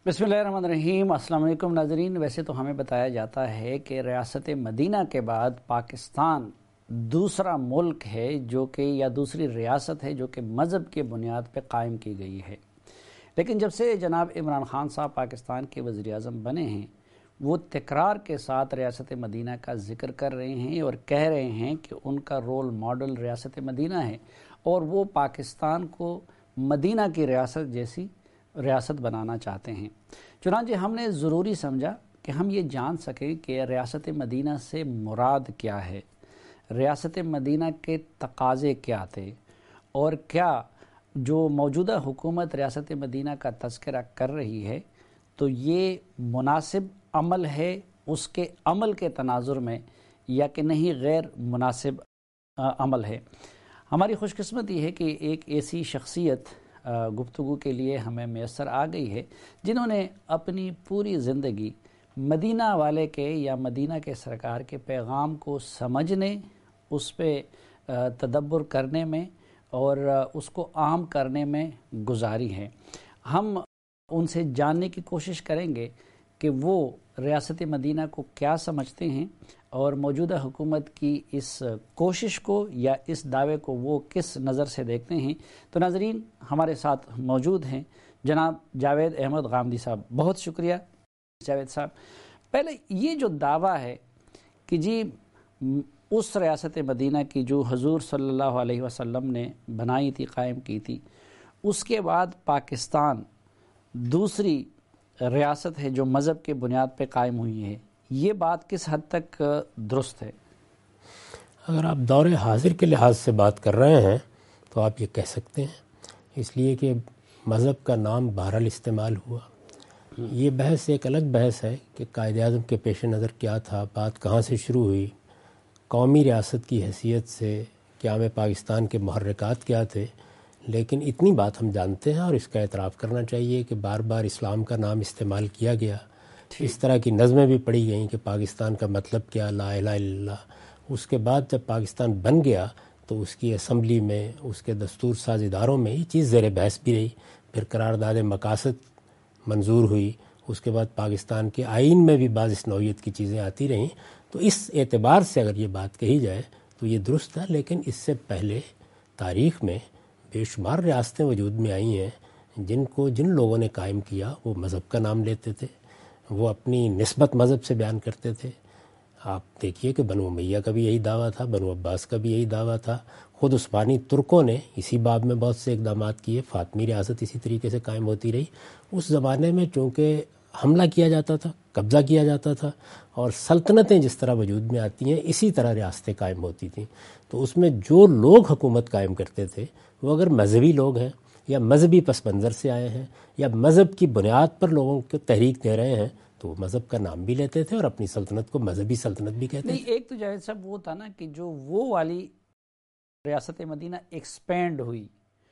बिस्मिल्लाहिर्रहमानिर्रहीम। अस्सलाम वालेकुम नाज़रीन। वैसे तो हमें बताया जाता है कि रियासत मदीना के बाद पाकिस्तान दूसरा मुल्क है जो कि या दूसरी रियासत है जो कि मज़हब के बुनियाद पर कायम की गई है। लेकिन जब से जनाब इमरान ख़ान साहब पाकिस्तान के वज़ीर आज़म बने हैं, वो तकरार के साथ रियासत मदीना का ज़िक्र कर रहे हैं और कह रहे हैं कि उनका रोल मॉडल रियासत मदीना है और वो पाकिस्तान को मदीना की रियासत जैसी रियासत बनाना चाहते हैं। चुनांचे हमने ज़रूरी समझा कि हम ये जान सकें कि रियासत मदीना से मुराद क्या है, रियासत मदीना के तकाज़े क्या थे और क्या जो मौजूदा हुकूमत रियासत मदीना का तज़किरा कर रही है तो ये मुनासिब अमल है उसके अमल के तनाजुर में या कि नहीं गैर मुनासिब अमल है। हमारी खुशकिस्मती है कि एक ऐसी शख्सियत गुफ्तगू के लिए हमें मैसर आ गई है जिन्होंने अपनी पूरी ज़िंदगी मदीना वाले के या मदीना के सरकार के पैगाम को समझने, उस पर तदब्बर करने में और उसको आम करने में गुजारी है। हम उनसे जानने की कोशिश करेंगे कि वो रियासत मदीना को क्या समझते हैं और मौजूदा हुकूमत की इस कोशिश को या इस दावे को वो किस नज़र से देखते हैं। तो नाज़रीन, हमारे साथ मौजूद हैं जनाब जावेद अहमद गामदी साहब। बहुत शुक्रिया जावेद साहब। पहले ये जो दावा है कि जी उस रियासत मदीना की जो हुज़ूर सल्लल्लाहु अलैहि वसल्लम ने बनाई थी, कायम की थी, उसके बाद पाकिस्तान दूसरी रियासत है जो मज़हब के बुनियाद पे कायम हुई है, ये बात किस हद तक दुरुस्त है? अगर आप दौरे हाजिर के लिहाज से बात कर रहे हैं तो आप ये कह सकते हैं, इसलिए कि मज़हब का नाम बहरहाल इस्तेमाल हुआ। ये बहस एक अलग बहस है कि कायद-ए-आज़म के पेश नज़र क्या था, बात कहाँ से शुरू हुई, कौमी रियासत की हैसियत से क़याम पाकिस्तान के मुहर्रिकात क्या थे। लेकिन इतनी बात हम जानते हैं और इसका एतराफ़ करना चाहिए कि बार बार इस्लाम का नाम इस्तेमाल किया गया। इस तरह की नज़में भी पढ़ी गईं कि पाकिस्तान का मतलब क्या, ला इलाहा इल्लल्लाह। उसके बाद जब पाकिस्तान बन गया तो उसकी असम्बली में, उसके दस्तूर साज इदारों में ये चीज़ ज़ेर बहस भी रही। फिर करारदाद मकासद मंजूर हुई, उसके बाद पाकिस्तान के आइन में भी बाज़ इस नौइयत की चीज़ें आती रहीं। तो इस एतबार से अगर ये बात कही जाए तो ये दुरुस्त है। लेकिन इससे पहले तारीख़ में बेशुमार रियासतें वजूद में आई हैं जिन लोगों ने कायम किया वो मज़हब का नाम लेते थे, वो अपनी निस्बत मज़हब से बयान करते थे। आप देखिए कि बनु उमैया का भी यही दावा था, बनु अब्बास का भी यही दावा था। ख़ुद उस्मानी तुर्कों ने इसी बाब में बहुत से इक़दामात किए। फ़ातिमी रियासत इसी तरीके से कायम होती रही। उस ज़माने में चूँकि हमला किया जाता था, कब्ज़ा किया जाता था और सल्तनतें जिस तरह वजूद में आती हैं इसी तरह रियासतें कायम होती थीं। तो उसमें जो लोग हुकूमत कायम करते थे वो अगर मजहबी लोग हैं या मजहबी पस मंज़र से आए हैं या मज़हब की बुनियाद पर लोगों को तहरीक दे रहे हैं तो वो मज़हब का नाम भी लेते थे और अपनी सल्तनत को मजहबी सल्तनत भी कहते थे। नहीं, एक तो जावेद साहब वो था ना कि जो वो वाली रियासत मदीना एक्सपेंड हुई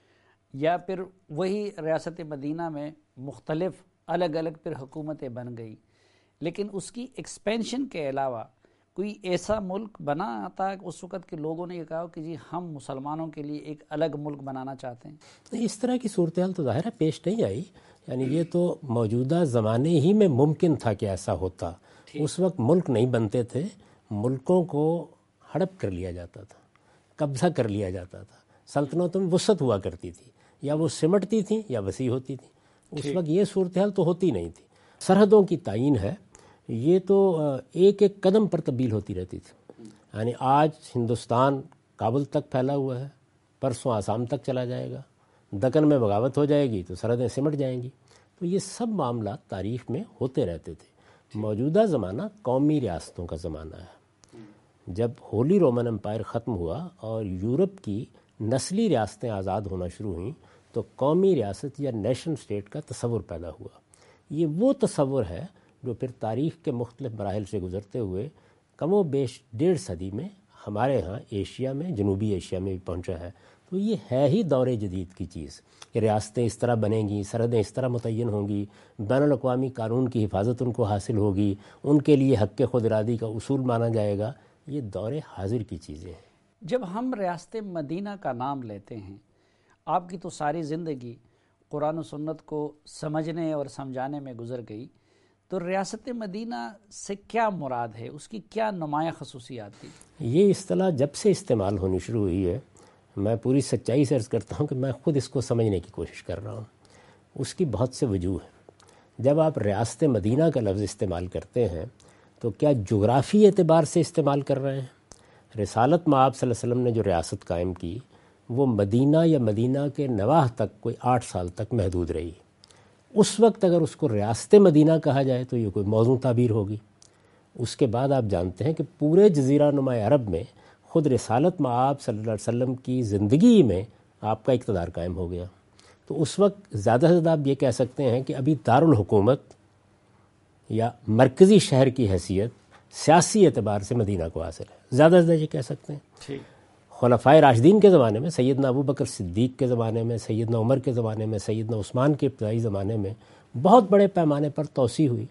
या फिर वही रियासत मदीना में मुख्तलिफ अलग अलग फिर हुकूमतें बन गई, लेकिन उसकी एक्सपेंशन के अलावा कोई ऐसा मुल्क बना था उस वक़्त के लोगों ने ये कहा कि जी हम मुसलमानों के लिए एक अलग मुल्क बनाना चाहते हैं? इस तरह की सूरत हाल तो ज़ाहिर है पेश नहीं आई। यानी ये तो मौजूदा ज़माने ही में मुमकिन था कि ऐसा होता। उस वक्त मुल्क नहीं बनते थे, मुल्कों को हड़प कर लिया जाता था, कब्ज़ा कर लिया जाता था। सल्तनतों में वसअत हुआ करती थी, या वो सिमटती थी या वसी होती थी। उस वक्त ये सूरत हाल तो होती नहीं थी। सरहदों की तायीन है, ये तो एक एक कदम पर तब्दील होती रहती थी। यानी आज हिंदुस्तान काबुल तक फैला हुआ है, परसों आसाम तक चला जाएगा, दक्कन में बगावत हो जाएगी तो सरहदें सिमट जाएंगी। तो ये सब मामला तारीख़ में होते रहते थे। मौजूदा ज़माना कौमी रियासतों का ज़माना है। जब होली रोमन एम्पायर ख़त्म हुआ और यूरोप की नस्ली रियासतें आज़ाद होना शुरू हुईं तो कौमी रियासत या नेशन स्टेट का तसव्वुर पैदा हुआ। ये वो तसव्वुर है जो फिर तारीख़ के मुख्तलिफ मराहिल से गुज़रते हुए कमो बेश 1.5 सदी में हमारे यहाँ एशिया में, जनूबी एशिया में भी पहुँचा है। तो ये है ही दौरे जदीद की चीज़ कि रियासतें इस तरह बनेंगी, सरहदें इस तरह मुतय्यन होंगी, बैनुल-अक़वामी कानून की हिफाजत उनको हासिल होगी, उनके लिए हक़ खुद इरादी का उसूल माना जाएगा। ये दौरे हाजिर की चीज़ें हैं। जब हम रियासत मदीना का नाम लेते हैं, आपकी तो सारी ज़िंदगी قرآن و سنت کو سمجھنے اور سمجھانے میں گزر گئی، تو ریاست مدینہ سے کیا مراد ہے، اس کی کیا نمایاں خصوصیات تھی؟ یہ اصطلاح جب سے استعمال ہونی شروع ہوئی ہے، میں پوری سچائی سے عرض کرتا ہوں کہ میں خود اس کو سمجھنے کی کوشش کر رہا ہوں۔ اس کی بہت سے وجوہ ہیں۔ جب آپ ریاست مدینہ کا لفظ استعمال کرتے ہیں تو کیا جغرافی اعتبار سے استعمال کر رہے ہیں؟ رسالت مآب صلی اللہ علیہ وسلم نے جو ریاست قائم کی وہ مدینہ یا مدینہ کے نواح تک کوئی 8 سال تک محدود رہی۔ اس وقت اگر اس کو ریاست مدینہ کہا جائے تو یہ کوئی موزوں تعبیر ہوگی۔ اس کے بعد آپ جانتے ہیں کہ پورے جزیرہ نما عرب میں خود رسالت مآب صلی اللہ علیہ وسلم کی زندگی میں آپ کا اقتدار قائم ہو گیا۔ تو اس وقت زیادہ سے زیادہ آپ یہ کہہ سکتے ہیں کہ ابھی دارالحکومت یا مرکزی شہر کی حیثیت سیاسی اعتبار سے مدینہ کو حاصل ہے، زیادہ سے زیادہ یہ کہہ سکتے ہیں۔ خلفائے راشدین کے زمانے میں، سیدنا ابوبکر صدیق کے زمانے میں، سیدنا عمر کے زمانے میں، سیدنا عثمان کے ابتدائی زمانے میں بہت بڑے پیمانے پر توسیع ہوئی،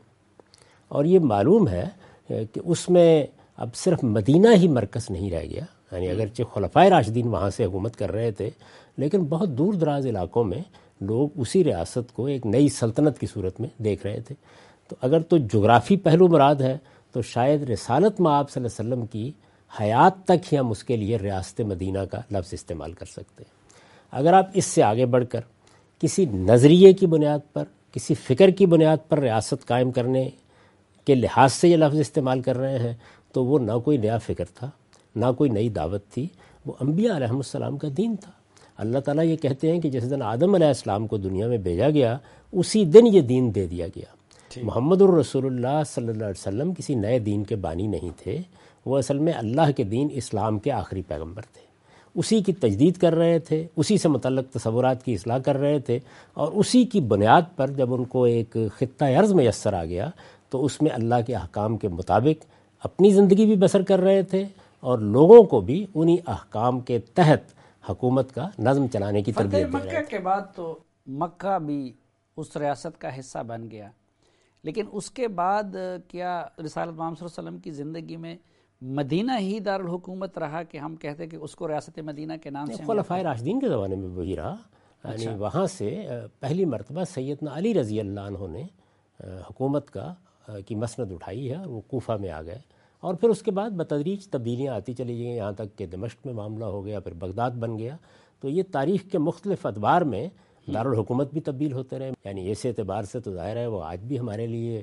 اور یہ معلوم ہے کہ اس میں اب صرف مدینہ ہی مرکز نہیں رہ گیا، یعنی اگرچہ خلفائے راشدین وہاں سے حکومت کر رہے تھے لیکن بہت دور دراز علاقوں میں لوگ اسی ریاست کو ایک نئی سلطنت کی صورت میں دیکھ رہے تھے۔ تو اگر تو جغرافی پہلو مراد ہے تو شاید رسالت مآب صلی اللہ علیہ وسلم کی حیات تک ہی ہم اس کے لیے ریاست مدینہ کا لفظ استعمال کر سکتے ہیں۔ اگر آپ اس سے آگے بڑھ کر کسی نظریے کی بنیاد پر، کسی فکر کی بنیاد پر ریاست قائم کرنے کے لحاظ سے یہ لفظ استعمال کر رہے ہیں تو وہ نہ کوئی نیا فکر تھا، نہ کوئی نئی دعوت تھی، وہ انبیاء علیہ السلام کا دین تھا۔ اللہ تعالیٰ یہ کہتے ہیں کہ جس دن آدم علیہ السلام کو دنیا میں بھیجا گیا اسی دن یہ دین دے دیا گیا۔ محمد الرسول اللہ صلی اللہ علیہ وسلم کسی نئے دین کے بانی نہیں تھے، وہ اصل میں اللہ کے دین اسلام کے آخری پیغمبر تھے، اسی کی تجدید کر رہے تھے، اسی سے متعلق تصورات کی اصلاح کر رہے تھے، اور اسی کی بنیاد پر جب ان کو ایک خطہ ارض میسر آ گیا تو اس میں اللہ کے احکام کے مطابق اپنی زندگی بھی بسر کر رہے تھے اور لوگوں کو بھی انہی احکام کے تحت حکومت کا نظم چلانے کی تربیت دے رہے تھے۔ مکہ کے بعد تو مکہ بھی اس ریاست کا حصہ بن گیا، لیکن اس کے بعد کیا رسالت محمد صلی اللہ علیہ وسلم کی زندگی میں مدینہ ہی دارالحکومت رہا کہ ہم کہتے کہ اس کو ریاست مدینہ کے نام سے؟ خلفائے راشدین کے زمانے میں وہی رہا، یعنی وہاں سے پہلی مرتبہ سیدنا علی رضی اللہ عنہ نے حکومت کی مسند اٹھائی ہے اور وہ کوفہ میں آ گئے، اور پھر اس کے بعد بتدریج تبدیلیاں آتی چلی گئیں، یہاں تک کہ دمشق میں معاملہ ہو گیا، پھر بغداد بن گیا۔ تو یہ تاریخ کے مختلف ادوار میں دارالحکومت بھی تبدیل ہوتے رہے، یعنی اس اعتبار سے تو ظاہر ہے وہ آج بھی ہمارے لیے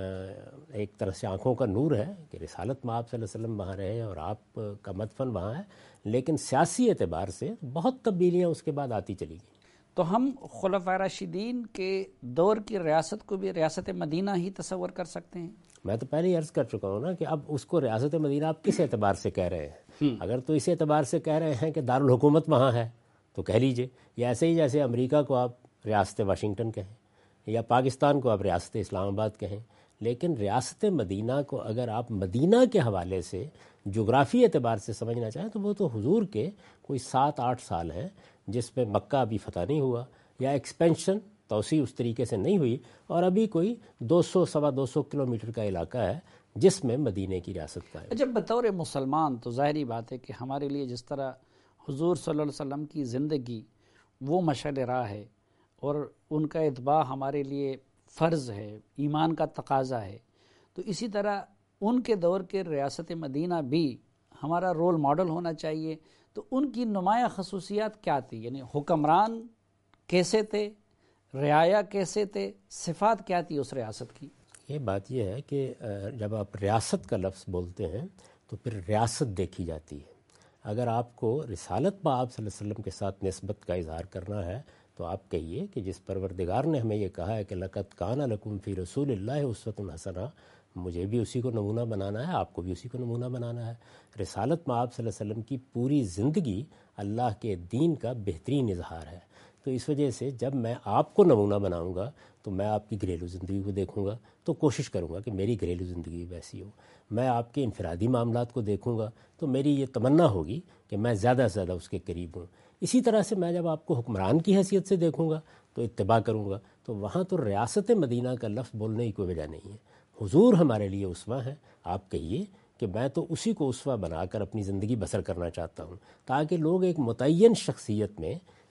ایک طرح سے آنکھوں کا نور ہے کہ رسالت مآب صلی اللہ علیہ وسلم وہاں رہے اور آپ کا مدفن وہاں ہے، لیکن سیاسی اعتبار سے بہت تبدیلیاں اس کے بعد آتی چلی گئیں۔ تو ہم خلفائے راشدین کے دور کی ریاست کو بھی ریاست مدینہ ہی تصور کر سکتے ہیں؟ میں تو پہلے ہی عرض کر چکا ہوں نا کہ اب اس کو ریاست مدینہ آپ کس اعتبار سے کہہ رہے ہیں؟ اگر تو اس اعتبار سے کہہ رہے ہیں کہ دارالحکومت وہاں ہے تو کہہ لیجئے، یا ایسے ہی جیسے امریکہ کو آپ ریاست واشنگٹن کہیں یا پاکستان کو آپ ریاست اسلام آباد کہیں، لیکن ریاست مدینہ کو اگر آپ مدینہ کے حوالے سے جغرافی اعتبار سے سمجھنا چاہیں تو وہ تو حضور کے کوئی 7-8 سال ہیں جس میں مکہ ابھی فتح نہیں ہوا یا ایکسپینشن توسیع اس طریقے سے نہیں ہوئی، اور ابھی کوئی 200-225 کلومیٹر کا علاقہ ہے جس میں مدینہ کی ریاست کا ہے۔ جب بطور مسلمان تو ظاہری بات ہے کہ ہمارے لیے جس طرح حضور صلی اللہ علیہ وسلم کی زندگی وہ مشعل راہ ہے اور ان کا اتباع ہمارے لیے فرض ہے، ایمان کا تقاضا ہے، تو اسی طرح ان کے دور کے ریاست مدینہ بھی ہمارا رول ماڈل ہونا چاہیے۔ تو ان کی نمایاں خصوصیات کیا تھی؟ یعنی حکمران کیسے تھے، رعایا کیسے تھے، صفات کیا تھی اس ریاست کی؟ یہ بات یہ ہے کہ جب آپ ریاست کا لفظ بولتے ہیں تو پھر ریاست دیکھی جاتی ہے۔ اگر آپ کو رسالت مآب صلی اللہ علیہ وسلم کے ساتھ نسبت کا اظہار کرنا ہے تو آپ کہیے کہ جس پروردگار نے ہمیں یہ کہا ہے کہ لقد کان لکم فی رسول اللہ اسوۃ حسنہ، مجھے بھی اسی کو نمونہ بنانا ہے، آپ کو بھی اسی کو نمونہ بنانا ہے۔ رسالت مآب صلی اللہ علیہ وسلم کی پوری زندگی اللہ کے دین کا بہترین اظہار ہے، تو اس وجہ سے جب میں آپ کو نمونہ بناؤں گا تو میں آپ کی گھریلو زندگی کو دیکھوں گا تو کوشش کروں گا کہ میری گھریلو زندگی ویسی ہو، میں آپ کے انفرادی معاملات کو دیکھوں گا تو میری یہ تمنا ہوگی کہ میں زیادہ سے زیادہ اس کے قریب ہوں۔ اسی طرح سے میں جب آپ کو حکمران کی حیثیت سے دیکھوں گا تو اتباع کروں گا، تو وہاں تو ریاست مدینہ کا لفظ بولنے کی کوئی وجہ نہیں ہے۔ حضور ہمارے لیے اسوہ ہیں، آپ کہیے کہ میں تو اسی کو اسوہ بنا کر اپنی زندگی بسر کرنا چاہتا ہوں، تاکہ لوگ ایک متعین شخصیت میں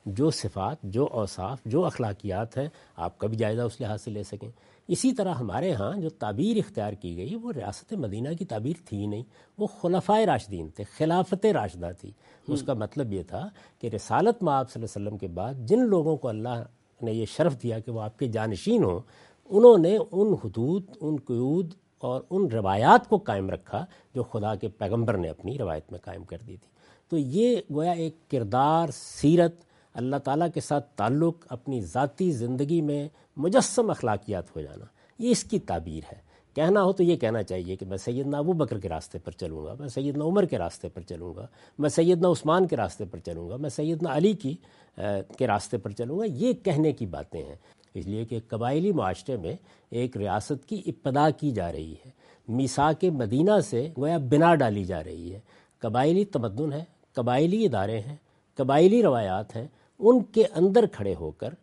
جو صفات، جو اوصاف، جو اخلاقیات ہیں، آپ کا بھی جائزہ اس لحاظ سے لے سکیں۔ اسی طرح ہمارے ہاں جو تعبیر اختیار کی گئی وہ ریاست مدینہ کی تعبیر تھی نہیں، وہ خلفائے راشدین تھے، خلافت راشدہ تھی۔ اس کا مطلب یہ تھا کہ رسالت مآب صلی اللہ علیہ وسلم کے بعد جن لوگوں کو اللہ نے یہ شرف دیا کہ وہ آپ کے جانشین ہوں، انہوں نے ان حدود، ان قیود اور ان روایات کو قائم رکھا جو خدا کے پیغمبر نے اپنی روایت میں قائم کر دی تھی۔ تو یہ گویا ایک کردار، سیرت، اللہ تعالیٰ کے ساتھ تعلق، اپنی ذاتی زندگی میں مجسم اخلاقیات ہو جانا، یہ اس کی تعبیر ہے۔ کہنا ہو تو یہ کہنا چاہیے کہ میں سیدنا ابو بکر کے راستے پر چلوں گا، میں سیدنا عمر کے راستے پر چلوں گا، میں سیدنا عثمان کے راستے پر چلوں گا، میں سیدنا علی کے راستے پر چلوں گا، یہ کہنے کی باتیں ہیں۔ اس لیے کہ قبائلی معاشرے میں ایک ریاست کی ابتدا کی جا رہی ہے، میثاق مدینہ سے گویا بنا ڈالی جا رہی ہے۔ قبائلی تمدن ہے، قبائلی ادارے ہیں، قبائلی روایات ہیں، ان کے اندر کھڑے ہو کر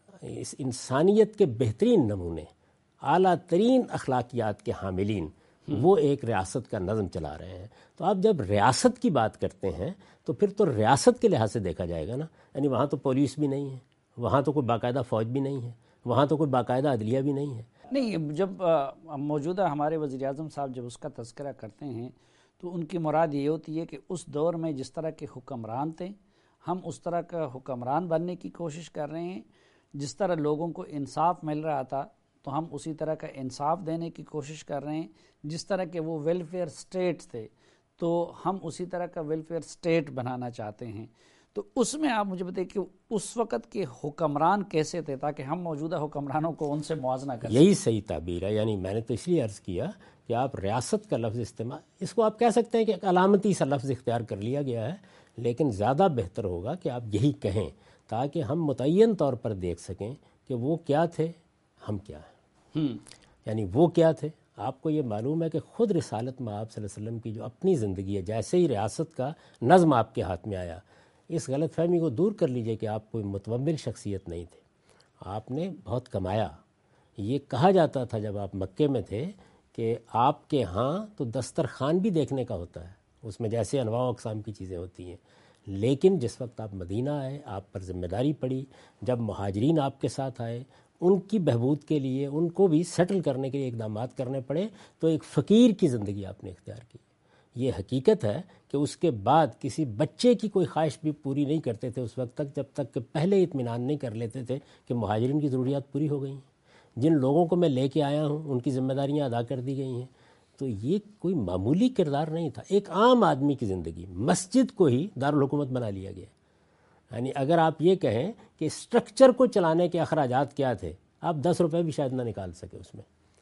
اس انسانیت کے بہترین نمونے، اعلیٰ ترین اخلاقیات کے حاملین وہ ایک ریاست کا نظم چلا رہے ہیں۔ تو آپ جب ریاست کی بات کرتے ہیں تو پھر تو ریاست کے لحاظ سے دیکھا جائے گا نا، یعنی وہاں تو پولیس بھی نہیں ہے، وہاں تو کوئی باقاعدہ فوج بھی نہیں ہے، وہاں تو کوئی باقاعدہ عدلیہ بھی نہیں ہے۔ نہیں، جب موجودہ ہمارے وزیر اعظم صاحب جب اس کا تذکرہ کرتے ہیں تو ان کی مراد یہ ہوتی ہے کہ اس دور میں جس طرح کے حکمران تھے ہم اس طرح کا حکمران بننے کی کوشش کر رہے ہیں، جس طرح لوگوں کو انصاف مل رہا تھا تو ہم اسی طرح کا انصاف دینے کی کوشش کر رہے ہیں، جس طرح کے وہ ویلفیئر سٹیٹ تھے تو ہم اسی طرح کا ویلفیئر سٹیٹ بنانا چاہتے ہیں۔ تو اس میں آپ مجھے بتائیں کہ اس وقت کے حکمران کیسے تھے تاکہ ہم موجودہ حکمرانوں کو ان سے موازنہ کر سکیں۔ یہی صحیح تعبیر ہے، یعنی میں نے تو اس لیے عرض کیا کہ آپ ریاست کا لفظ استعمال، اس کو آپ کہہ سکتے ہیں کہ ایک علامتی سا لفظ اختیار کر لیا گیا ہے، لیکن زیادہ بہتر ہوگا کہ آپ یہی کہیں تاکہ ہم متعین طور پر دیکھ سکیں کہ وہ کیا تھے، ہم کیا ہیں۔ یعنی وہ کیا تھے، آپ کو یہ معلوم ہے کہ خود رسالت مآب صلی اللہ علیہ وسلم کی جو اپنی زندگی ہے، جیسے ہی ریاست کا نظم آپ کے ہاتھ میں آیا، اس غلط فہمی کو دور کر لیجئے کہ آپ کوئی متمول شخصیت نہیں تھے، آپ نے بہت کمایا۔ یہ کہا جاتا تھا جب آپ مکے میں تھے کہ آپ کے ہاں تو دسترخوان بھی دیکھنے کا ہوتا ہے، اس میں جیسے انواع و اقسام کی چیزیں ہوتی ہیں، لیکن جس وقت آپ مدینہ آئے، آپ پر ذمہ داری پڑی، جب مہاجرین آپ کے ساتھ آئے، ان کی بہبود کے لیے، ان کو بھی سیٹل کرنے کے لیے اقدامات کرنے پڑے، تو ایک فقیر کی زندگی آپ نے اختیار کی۔ یہ حقیقت ہے کہ اس کے بعد کسی بچے کی کوئی خواہش بھی پوری نہیں کرتے تھے اس وقت تک، جب تک کہ پہلے اطمینان نہیں کر لیتے تھے کہ مہاجرین کی ضروریات پوری ہو گئی ہیں، جن لوگوں کو میں لے کے آیا ہوں ان کی ذمہ داریاں ادا کر دی گئی ہیں۔ تو یہ کوئی معمولی کردار نہیں تھا، ایک عام آدمی کی زندگی، مسجد کو ہی دارالحکومت بنا لیا گیا۔ یعنی اگر آپ یہ کہیں کہ اسٹرکچر کو چلانے کے اخراجات کیا تھے، آپ 10 روپے بھی شاید نہ نکال سکے اس میں۔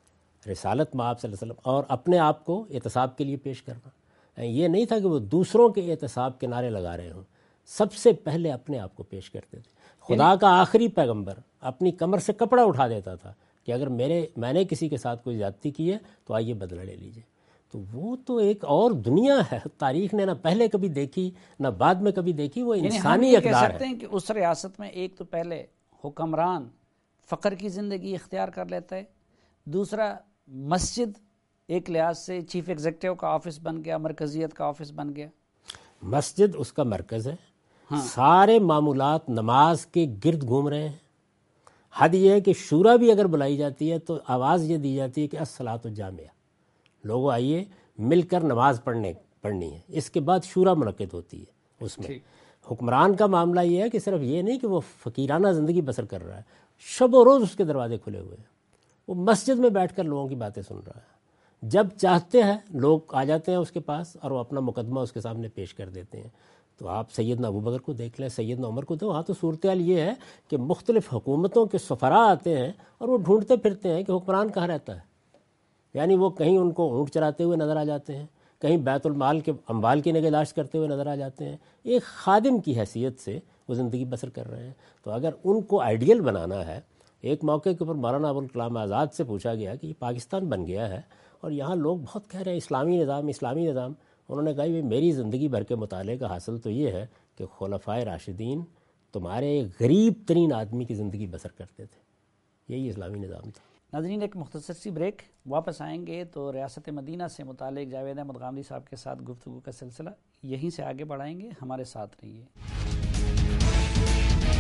رسالت مآب صلی اللہ علیہ وسلم اور اپنے آپ کو احتساب کے لیے پیش کرنا، یہ نہیں تھا کہ وہ دوسروں کے احتساب کے نعرے لگا رہے ہوں، سب سے پہلے اپنے آپ کو پیش کرتے تھے۔ خدا کا آخری پیغمبر اپنی کمر سے کپڑا اٹھا دیتا تھا کہ اگر میں نے کسی کے ساتھ کوئی زیادتی کی ہے تو آئیے بدلہ لے لیجئے۔ تو وہ تو ایک اور دنیا ہے، تاریخ نے نہ پہلے کبھی دیکھی نہ بعد میں کبھی دیکھی، وہ انسانی اقدار ہے۔ کہہ سکتے ہیں کہ اس ریاست میں ایک تو پہلے حکمران فقر کی زندگی اختیار کر لیتا ہے، دوسرا مسجد ایک لحاظ سے چیف ایگزیکٹو کا آفس بن گیا، مرکزیت کا آفس بن گیا، مسجد اس کا مرکز ہے، سارے معمولات نماز کے گرد گھوم رہے ہیں۔ حد یہ ہے کہ شورا بھی اگر بلائی جاتی ہے تو آواز یہ دی جاتی ہے کہ الصلاۃ جامعہ، لوگوں آئیے مل کر نماز پڑھنی ہے۔ اس کے بعد شورا منعقد ہوتی ہے۔ اس میں حکمران کا معاملہ یہ ہے کہ صرف یہ نہیں کہ وہ فقیرانہ زندگی بسر کر رہا ہے، شب و روز اس کے دروازے کھلے ہوئے ہیں، وہ مسجد میں بیٹھ کر لوگوں کی باتیں سن رہا ہے، جب چاہتے ہیں لوگ آ جاتے ہیں اس کے پاس اور وہ اپنا مقدمہ اس کے سامنے پیش کر دیتے ہیں۔ تو آپ سیدنا ابوبکر کو دیکھ لیں، سیدنا عمر کو، تو وہاں تو صورتحال یہ ہے کہ مختلف حکومتوں کے سفراء آتے ہیں اور وہ ڈھونڈتے پھرتے ہیں کہ حکمران کہاں رہتا ہے، یعنی وہ کہیں ان کو اونٹ چراتے ہوئے نظر آ جاتے ہیں، کہیں بیت المال کے اموال کی نگہداشت کرتے ہوئے نظر آ جاتے ہیں، ایک خادم کی حیثیت سے وہ زندگی بسر کر رہے ہیں۔ تو اگر ان کو آئیڈیل بنانا ہے، ایک موقع کے اوپر مولانا ابوالکلام آزاد سے پوچھا گیا کہ یہ پاکستان بن گیا ہے اور یہاں لوگ بہت کہہ رہے ہیں اسلامی نظام اسلامی نظام، انہوں نے کہا میری زندگی بھر کے مطالعے کا حاصل تو یہ ہے کہ خلفائے راشدین تمہارے غریب ترین آدمی کی زندگی بسر کرتے تھے، یہی اسلامی نظام تھا۔ ناظرین ایک مختصر سی بریک، واپس آئیں گے تو ریاست مدینہ سے متعلق جاوید احمد غامدی صاحب کے ساتھ گفتگو کا سلسلہ یہیں سے آگے بڑھائیں گے، ہمارے ساتھ رہیے۔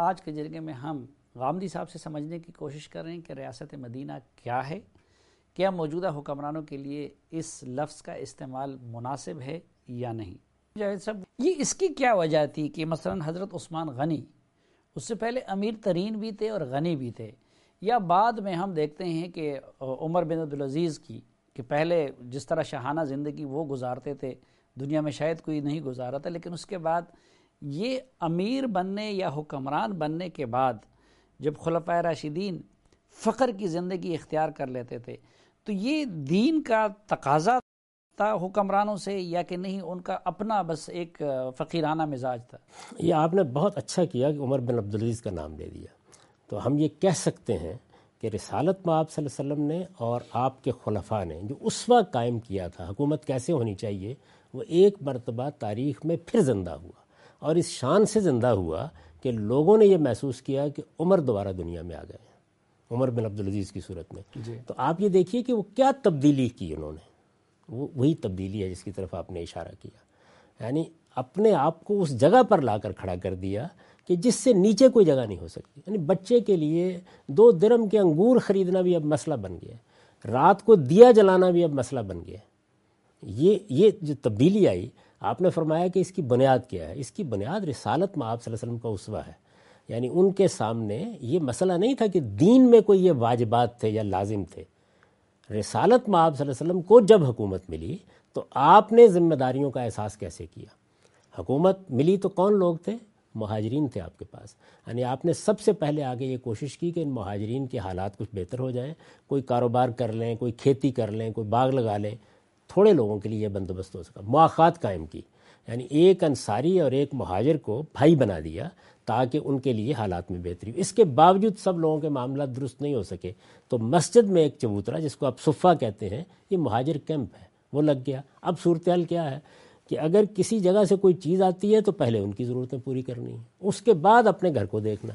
آج کے جرگے میں ہم غامدی صاحب سے سمجھنے کی کوشش کر رہے ہیں کہ ریاست مدینہ کیا ہے، کیا موجودہ حکمرانوں کے لیے اس لفظ کا استعمال مناسب ہے یا نہیں۔ جاوید صاحب، یہ اس کی کیا وجہ تھی کہ مثلا حضرت عثمان غنی اس سے پہلے امیر ترین بھی تھے اور غنی بھی تھے، یا بعد میں ہم دیکھتے ہیں کہ عمر بن عبدالعزیز کی، کہ پہلے جس طرح شاہانہ زندگی وہ گزارتے تھے دنیا میں شاید کوئی نہیں گزارا تھا، لیکن اس کے بعد یہ امیر بننے یا حکمران بننے کے بعد جب خلفائے راشدین فقر کی زندگی اختیار کر لیتے تھے، تو یہ دین کا تقاضا تھا حکمرانوں سے یا کہ نہیں، ان کا اپنا بس ایک فقیرانہ مزاج تھا؟ یہ آپ نے بہت اچھا کیا کہ عمر بن عبدالعزیز کا نام لے دیا۔ تو ہم یہ کہہ سکتے ہیں کہ رسالت میں آپ صلی اللہ علیہ وسلم نے اور آپ کے خلفاء نے جو اسوہ قائم کیا تھا حکومت کیسے ہونی چاہیے، وہ ایک مرتبہ تاریخ میں پھر زندہ ہوا، اور اس شان سے زندہ ہوا کہ لوگوں نے یہ محسوس کیا کہ عمر دوبارہ دنیا میں آ گئے ہیں، عمر بن عبدالعزیز کی صورت میں۔ تو آپ یہ دیکھیے کہ وہ کیا تبدیلی کی انہوں نے، وہ وہی تبدیلی ہے جس کی طرف آپ نے اشارہ کیا، یعنی اپنے آپ کو اس جگہ پر لا کر کھڑا کر دیا کہ جس سے نیچے کوئی جگہ نہیں ہو سکتی۔ یعنی بچے کے لیے 2 درم کے انگور خریدنا بھی اب مسئلہ بن گیا ہے، رات کو دیا جلانا بھی اب مسئلہ بن گیا ہے۔ یہ جو تبدیلی آئی، آپ نے فرمایا کہ اس کی بنیاد کیا ہے؟ اس کی بنیاد رسالت میں آپ صلی اللہ علیہ وسلم کا اسوہ ہے۔ یعنی ان کے سامنے یہ مسئلہ نہیں تھا کہ دین میں کوئی یہ واجبات تھے یا لازم تھے۔ رسالت میں آپ صلی اللہ علیہ وسلم کو جب حکومت ملی تو آپ نے ذمہ داریوں کا احساس کیسے کیا؟ حکومت ملی تو کون لوگ تھے؟ مہاجرین تھے آپ کے پاس۔ یعنی آپ نے سب سے پہلے آگے یہ کوشش کی کہ ان مہاجرین کے حالات کچھ بہتر ہو جائیں، کوئی کاروبار کر لیں، کوئی کھیتی کر لیں، کوئی باغ لگا لیں، تھوڑے لوگوں کے لیے یہ بندوبست ہو سکا۔ مواخات قائم کی، یعنی ایک انصاری اور ایک مہاجر کو بھائی بنا دیا تاکہ ان کے لیے حالات میں بہتری ہو۔ اس کے باوجود سب لوگوں کے معاملات درست نہیں ہو سکے تو مسجد میں ایک چبوترا جس کو آپ صفہ کہتے ہیں، یہ مہاجر کیمپ ہے، وہ لگ گیا۔ اب صورتحال کیا ہے کہ اگر کسی جگہ سے کوئی چیز آتی ہے تو پہلے ان کی ضرورتیں پوری کرنی ہیں، اس کے بعد اپنے گھر کو دیکھنا۔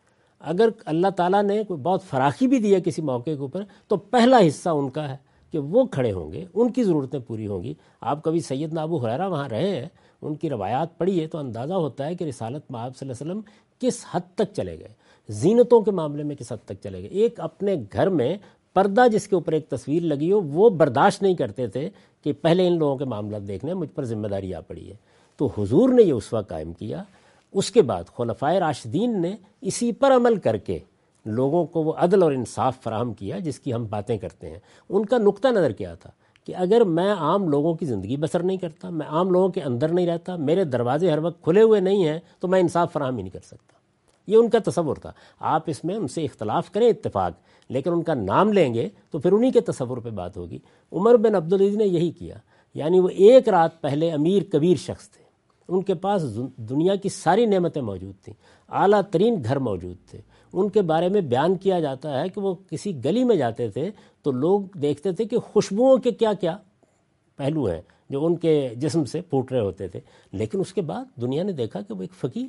اگر اللہ تعالیٰ نے کوئی بہت فراخی بھی دی ہے کسی موقع کے اوپر تو پہلا حصہ ان کا ہے کہ وہ کھڑے ہوں گے، ان کی ضرورتیں پوری ہوں گی۔ آپ کبھی سیدنا ابو ہریرہ وہاں رہے ہیں، ان کی روایات پڑھیے تو اندازہ ہوتا ہے کہ رسالت میں آپ صلی اللہ علیہ وسلم کس حد تک چلے گئے، زینتوں کے معاملے میں کس حد تک چلے گئے۔ ایک اپنے گھر میں پردہ جس کے اوپر ایک تصویر لگی ہو وہ برداشت نہیں کرتے تھے کہ پہلے ان لوگوں کے معاملات دیکھنے، مجھ پر ذمہ داری آ پڑی ہے۔ تو حضور نے یہ اسوہ قائم کیا۔ اس کے بعد خلفائے راشدین نے اسی پر عمل کر کے لوگوں کو وہ عدل اور انصاف فراہم کیا جس کی ہم باتیں کرتے ہیں۔ ان کا نقطہ نظر کیا تھا کہ اگر میں عام لوگوں کی زندگی بسر نہیں کرتا، میں عام لوگوں کے اندر نہیں رہتا، میرے دروازے ہر وقت کھلے ہوئے نہیں ہیں، تو میں انصاف فراہم ہی نہیں کر سکتا۔ یہ ان کا تصور تھا۔ آپ اس میں ان سے اختلاف کریں، اتفاق، لیکن ان کا نام لیں گے تو پھر انہی کے تصور پہ بات ہوگی۔ عمر بن عبدالعزیز نے یہی کیا، یعنی وہ ایک رات پہلے امیر کبیر شخص تھے، ان کے پاس دنیا کی ساری نعمتیں موجود تھیں، اعلیٰ ترین گھر موجود تھے۔ ان کے بارے میں بیان کیا جاتا ہے کہ وہ کسی گلی میں جاتے تھے تو لوگ دیکھتے تھے کہ خوشبوؤں کے کیا کیا پہلو ہیں جو ان کے جسم سے پھوٹ رہے ہوتے تھے، لیکن اس کے بعد دنیا نے دیکھا کہ وہ ایک فقیر،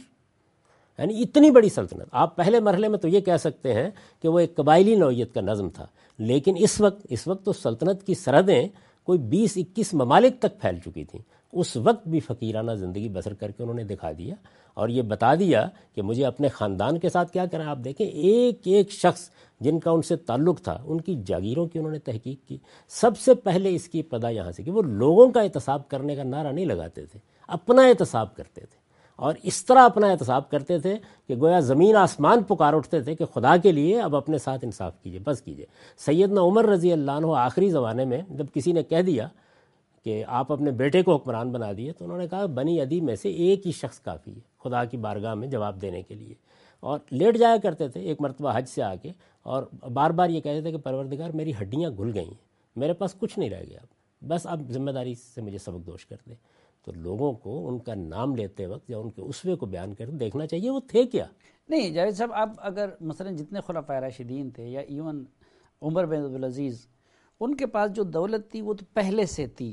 یعنی اتنی بڑی سلطنت۔ آپ پہلے مرحلے میں تو یہ کہہ سکتے ہیں کہ وہ ایک قبائلی نوعیت کا نظم تھا، لیکن اس وقت تو سلطنت کی سرحدیں کوئی 20-21 ممالک تک پھیل چکی تھیں۔ اس وقت بھی فقیرانہ زندگی بسر کر کے انہوں نے دکھا دیا اور یہ بتا دیا کہ مجھے اپنے خاندان کے ساتھ کیا کرنا۔ آپ دیکھیں ایک ایک شخص جن کا ان سے تعلق تھا، ان کی جاگیروں کی انہوں نے تحقیق کی۔ سب سے پہلے اس کی ابتدا یہاں سے کہ وہ لوگوں کا احتساب کرنے کا نعرہ نہیں لگاتے تھے، اپنا احتساب کرتے تھے، اور اس طرح اپنا احتساب کرتے تھے کہ گویا زمین آسمان پکار اٹھتے تھے کہ خدا کے لیے اب اپنے ساتھ انصاف کیجئے، بس کیجئے۔ سیدنا عمر رضی اللہ عنہ آخری زمانے میں جب کسی نے کہہ دیا کہ آپ اپنے بیٹے کو حکمران بنا دیے تو انہوں نے کہا بنی عدی میں سے ایک ہی شخص کافی ہے خدا کی بارگاہ میں جواب دینے کے لیے، اور لیٹ جایا کرتے تھے۔ ایک مرتبہ حج سے آ کے اور بار بار یہ کہتے تھے کہ پروردگار میری ہڈیاں گھل گئی ہیں، میرے پاس کچھ نہیں رہ گیا، بس اب ذمہ داری سے مجھے سبق دوش کر دے۔ تو لوگوں کو ان کا نام لیتے وقت یا ان کے اسوے کو بیان کر دیکھنا چاہیے وہ تھے کیا۔ نہیں جاوید صاحب، اب اگر مثلا جتنے خلفائے راشدین تھے یا ایون عمر بن عبدالعزیز، ان کے پاس جو دولت تھی وہ تو پہلے سے تھی،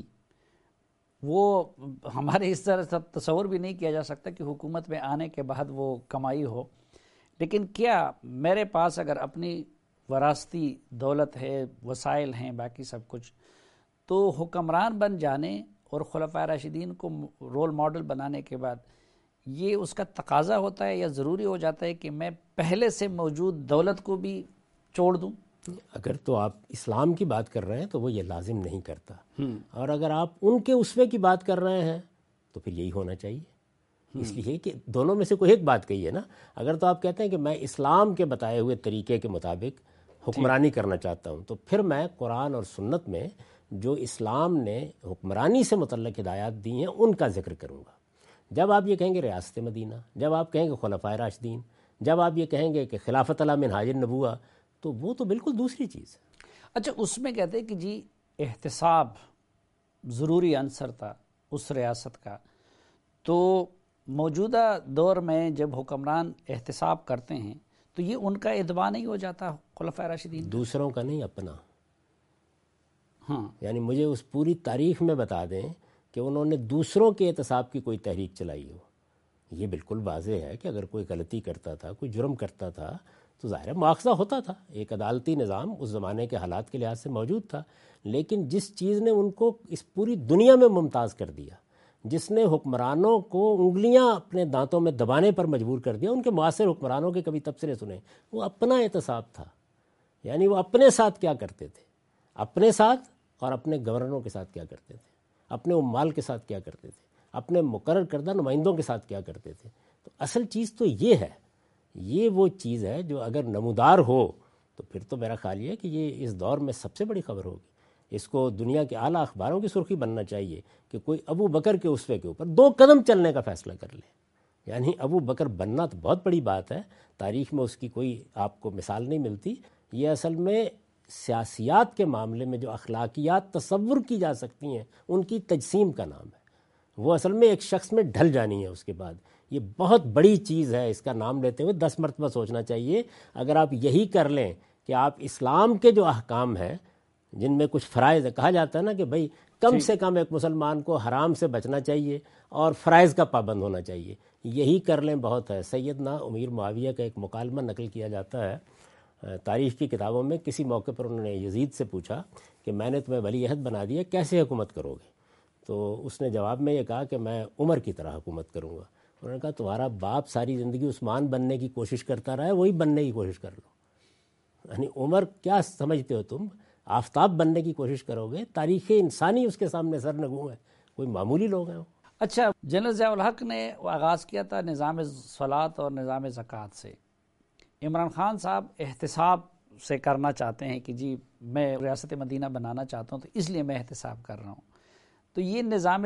وہ ہمارے اس طرح تصور بھی نہیں کیا جا سکتا کہ حکومت میں آنے کے بعد وہ کمائی ہو۔ لیکن کیا میرے پاس اگر اپنی وراثتی دولت ہے، وسائل ہیں، باقی سب کچھ، تو حکمران بن جانے اور خلفائے راشدین کو رول ماڈل بنانے کے بعد یہ اس کا تقاضا ہوتا ہے یا ضروری ہو جاتا ہے کہ میں پہلے سے موجود دولت کو بھی چھوڑ دوں؟ اگر تو آپ اسلام کی بات کر رہے ہیں تو وہ یہ لازم نہیں کرتا، اور اگر آپ ان کے اسوے کی بات کر رہے ہیں تو پھر یہی ہونا چاہیے. اس لیے کہ دونوں میں سے کوئی ایک بات کہی ہے نا. اگر تو آپ کہتے ہیں کہ میں اسلام کے بتائے ہوئے طریقے کے مطابق حکمرانی کرنا چاہتا ہوں، تو پھر میں قرآن اور سنت میں جو اسلام نے حکمرانی سے متعلق ہدایات دی ہیں ان کا ذکر کروں گا. جب آپ یہ کہیں گے ریاست مدینہ، جب آپ کہیں گے خلفائے راشدین، جب آپ یہ کہیں گے کہ خلافت علی منہاج النبوہ، تو وہ تو بالکل دوسری چیز ہے. اچھا، اس میں کہتے ہیں کہ جی احتساب ضروری عنصر تھا اس ریاست کا، تو موجودہ دور میں جب حکمران احتساب کرتے ہیں تو یہ ان کا اتباع نہیں ہو جاتا خلفائے راشدین؟ دوسروں کا نہیں، اپنا. ہاں، یعنی مجھے اس پوری تاریخ میں بتا دیں کہ انہوں نے دوسروں کے احتساب کی کوئی تحریک چلائی ہو. یہ بالکل واضح ہے کہ اگر کوئی غلطی کرتا تھا، کوئی جرم کرتا تھا، تو ظاہر ہے مواخذہ ہوتا تھا. ایک عدالتی نظام اس زمانے کے حالات کے لحاظ سے موجود تھا. لیکن جس چیز نے ان کو اس پوری دنیا میں ممتاز کر دیا، جس نے حکمرانوں کو انگلیاں اپنے دانتوں میں دبانے پر مجبور کر دیا، ان کے معاصر حکمرانوں کے کبھی تبصرے سنے، وہ اپنا احتساب تھا. یعنی وہ اپنے ساتھ کیا کرتے تھے، اپنے ساتھ اور اپنے گورنروں کے ساتھ کیا کرتے تھے، اپنے عمال کے ساتھ کیا کرتے تھے، اپنے مقرر کردہ نمائندوں کے ساتھ کیا کرتے تھے. تو اصل چیز تو یہ ہے. یہ وہ چیز ہے جو اگر نمودار ہو تو پھر تو میرا خیال یہ ہے کہ یہ اس دور میں سب سے بڑی خبر ہوگی. اس کو دنیا کے اعلیٰ اخباروں کی سرخی بننا چاہیے کہ کوئی ابو بکر کے اسوے کے اوپر 2 قدم چلنے کا فیصلہ کر لے. یعنی ابو بکر بننا تو بہت بڑی بات ہے، تاریخ میں اس کی کوئی آپ کو مثال نہیں ملتی. یہ اصل میں سیاسیات کے معاملے میں جو اخلاقیات تصور کی جا سکتی ہیں ان کی تجسیم کا نام ہے. وہ اصل میں ایک شخص میں ڈھل جانی ہے. اس کے بعد یہ بہت بڑی چیز ہے. اس کا نام لیتے ہوئے 10 مرتبہ سوچنا چاہیے. اگر آپ یہی کر لیں کہ آپ اسلام کے جو احکام ہیں جن میں کچھ فرائض ہے، کہا جاتا ہے نا کہ بھئی کم سے کم ایک مسلمان کو حرام سے بچنا چاہیے اور فرائض کا پابند ہونا چاہیے، یہی کر لیں بہت ہے. سیدنا امیر معاویہ کا ایک مکالمہ نقل کیا جاتا ہے تاریخ کی کتابوں میں. کسی موقع پر انہوں نے یزید سے پوچھا کہ میں نے تمہیں ولی عہد بنا دیا، کیسے حکومت کرو گے؟ تو اس نے جواب میں یہ کہا کہ میں عمر کی طرح حکومت کروں گا. انہوں نے کہا تمہارا باپ ساری زندگی عثمان بننے کی کوشش کرتا رہا ہے، وہی بننے کی کوشش کر لو. یعنی عمر کیا سمجھتے ہو تم؟ آفتاب بننے کی کوشش کرو گے. تاریخ انسانی اس کے سامنے سرنگوں ہے، کوئی معمولی لوگ ہیں وہ. اچھا، جنرل ضیاء الحق نے آغاز کیا تھا نظام صلاۃ اور نظام زکوٰۃ سے. عمران خان صاحب احتساب سے کرنا چاہتے ہیں کہ جی میں ریاست مدینہ بنانا چاہتا ہوں تو اس لیے میں احتساب کر رہا ہوں. تو یہ نظام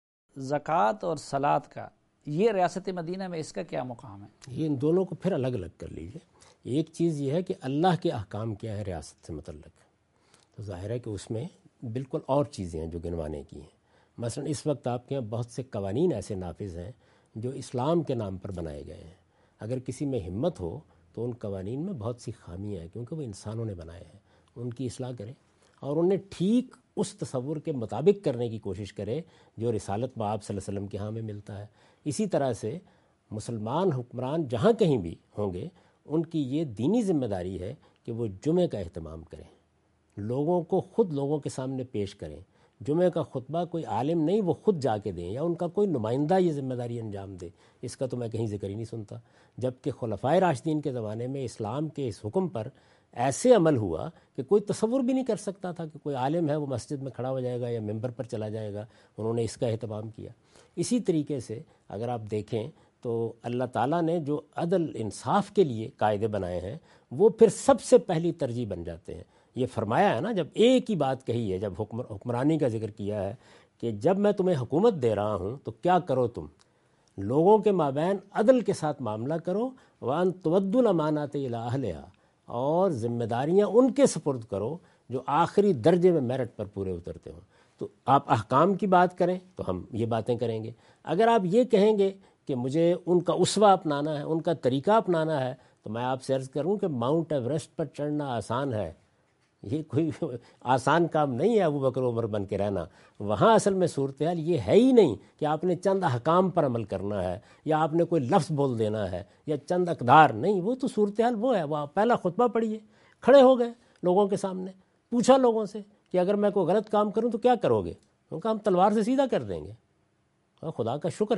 زکوٰۃ اور صلاۃ کا، یہ ریاست مدینہ میں اس کا کیا مقام ہے؟ یہ ان دونوں کو پھر الگ الگ کر لیجئے. ایک چیز یہ ہے کہ اللہ کے احکام کیا ہے ریاست سے متعلق، تو ظاہر ہے کہ اس میں بالکل اور چیزیں ہیں جو گنوانے کی ہیں. مثلا اس وقت آپ کے یہاں بہت سے قوانین ایسے نافذ ہیں جو اسلام کے نام پر بنائے گئے ہیں. اگر کسی میں ہمت ہو تو ان قوانین میں بہت سی خامیاں ہیں کیونکہ وہ انسانوں نے بنائے ہیں. ان کی اصلاح کرے اور انہیں ٹھیک اس تصور کے مطابق کرنے کی کوشش کرے جو رسالت میں آپ صلی اللہ علیہ وسلم کے ہاں میں ملتا ہے. اسی طرح سے مسلمان حکمران جہاں کہیں بھی ہوں گے ان کی یہ دینی ذمہ داری ہے کہ وہ جمعے کا اہتمام کریں، لوگوں کو خود لوگوں کے سامنے پیش کریں. جمعہ کا خطبہ کوئی عالم نہیں، وہ خود جا کے دیں یا ان کا کوئی نمائندہ یہ ذمہ داری انجام دے. اس کا تو میں کہیں ذکر ہی نہیں سنتا. جبکہ خلفائے راشدین کے زمانے میں اسلام کے اس حکم پر ایسے عمل ہوا کہ کوئی تصور بھی نہیں کر سکتا تھا کہ کوئی عالم ہے وہ مسجد میں کھڑا ہو جائے گا یا ممبر پر چلا جائے گا. انہوں نے اس کا اہتمام کیا. اسی طریقے سے اگر آپ دیکھیں تو اللہ تعالیٰ نے جو عدل انصاف کے لیے قاعدے بنائے ہیں وہ پھر سب سے پہلی ترجیح بن جاتے ہیں. یہ فرمایا ہے نا، جب ایک ہی بات کہی ہے، جب حکمرانی کا ذکر کیا ہے کہ جب میں تمہیں حکومت دے رہا ہوں تو کیا کرو، تم لوگوں کے مابین عدل کے ساتھ معاملہ کرو، وَأَن تُؤَدُّوا الْأَمَانَاتِ إِلَىٰ أَهْلِهَا، اور ذمہ داریاں ان کے سپرد کرو جو آخری درجے میں میرٹ پر پورے اترتے ہوں. تو آپ احکام کی بات کریں تو ہم یہ باتیں کریں گے. اگر آپ یہ کہیں گے کہ مجھے ان کا اسوہ اپنانا ہے، ان کا طریقہ اپنانا ہے، تو میں آپ سے عرض کروں کہ ماؤنٹ ایوریسٹ پر چڑھنا آسان ہے. یہ کوئی آسان کام نہیں ہے ابو بکر عمر بن کے رہنا. وہاں اصل میں صورتحال یہ ہے ہی نہیں کہ آپ نے چند احکام پر عمل کرنا ہے یا آپ نے کوئی لفظ بول دینا ہے یا چند اقدار نہیں. وہ تو صورتحال وہ ہے. وہ پہلا خطبہ پڑھیے، کھڑے ہو گئے لوگوں کے سامنے، پوچھا لوگوں سے کہ اگر میں کوئی غلط کام کروں تو کیا کرو گے؟ ان کا ہم تلوار سے سیدھا کر دیں گے. خدا کا شکر ہے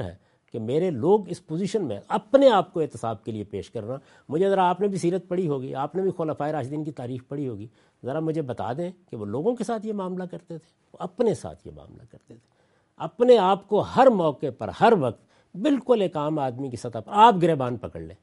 کہ میرے لوگ اس پوزیشن میں اپنے آپ کو احتساب کے لیے پیش کر رہا. مجھے ذرا آپ نے بھی سیرت پڑھی ہوگی, آپ نے بھی خلفائے راشدین کی تاریخ پڑھی ہوگی, ذرا مجھے بتا دیں کہ وہ لوگوں کے ساتھ یہ معاملہ کرتے تھے, وہ اپنے ساتھ یہ معاملہ کرتے تھے, اپنے آپ کو ہر موقع پر ہر وقت بالکل ایک عام آدمی کی سطح پر آپ گریبان پکڑ لیں,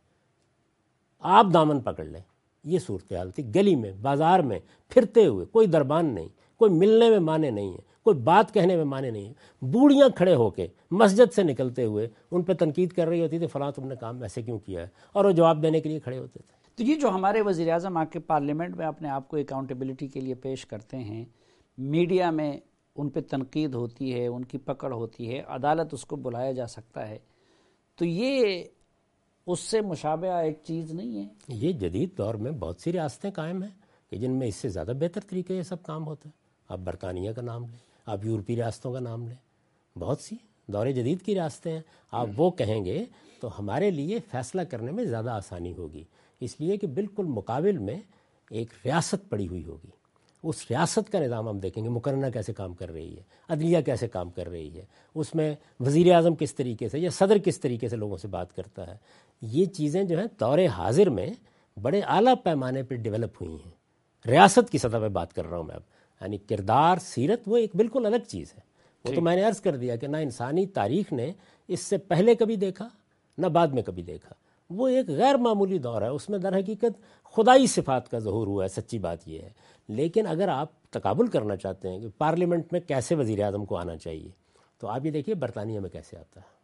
آپ دامن پکڑ لیں. یہ صورتحال تھی. گلی میں بازار میں پھرتے ہوئے, کوئی دربان نہیں, کوئی ملنے میں مانے نہیں ہے, کوئی بات کہنے میں مانے نہیں ہے. بوڑھیاں کھڑے ہو کے مسجد سے نکلتے ہوئے ان پہ تنقید کر رہی ہوتی تھی, فلاں تم نے کام ایسے کیوں کیا ہے, اور وہ جواب دینے کے لیے کھڑے ہوتے تھے. تو یہ جو ہمارے وزیر اعظم آ کے پارلیمنٹ میں اپنے آپ کو اکاؤنٹیبلٹی کے لیے پیش کرتے ہیں, میڈیا میں ان پہ تنقید ہوتی ہے, ان کی پکڑ ہوتی ہے, عدالت اس کو بلایا جا سکتا ہے, تو یہ اس سے مشابہ ایک چیز نہیں ہے. یہ جدید دور میں بہت سی ریاستیں قائم ہیں کہ جن میں اس سے زیادہ بہتر طریقے یہ سب کام ہوتا ہے. آپ برطانیہ کا نام لیں, آپ یورپی ریاستوں کا نام لیں, بہت سی دور جدید کی ریاستیں ہیں. آپ وہ کہیں گے تو ہمارے لیے فیصلہ کرنے میں زیادہ آسانی ہوگی, اس لیے کہ بالکل مقابل میں ایک ریاست پڑی ہوئی ہوگی. اس ریاست کا نظام ہم دیکھیں گے, مقررہ کیسے کام کر رہی ہے, عدلیہ کیسے کام کر رہی ہے, اس میں وزیر اعظم کس طریقے سے یا صدر کس طریقے سے لوگوں سے بات کرتا ہے. یہ چیزیں جو ہیں دور حاضر میں بڑے اعلیٰ پیمانے پہ ڈیولپ ہوئی ہیں. ریاست کی سطح پہ بات کر رہا ہوں میں اب, یعنی کردار سیرت وہ ایک بالکل الگ چیز ہے. وہ تو میں نے عرض کر دیا کہ نہ انسانی تاریخ نے اس سے پہلے کبھی دیکھا نہ بعد میں کبھی دیکھا. وہ ایک غیر معمولی دور ہے, اس میں در حقیقت خدائی صفات کا ظہور ہوا ہے. سچی بات یہ ہے. لیکن اگر آپ تقابل کرنا چاہتے ہیں کہ پارلیمنٹ میں کیسے وزیر اعظم کو آنا چاہیے, تو آپ یہ دیکھیے برطانیہ میں کیسے آتا ہے.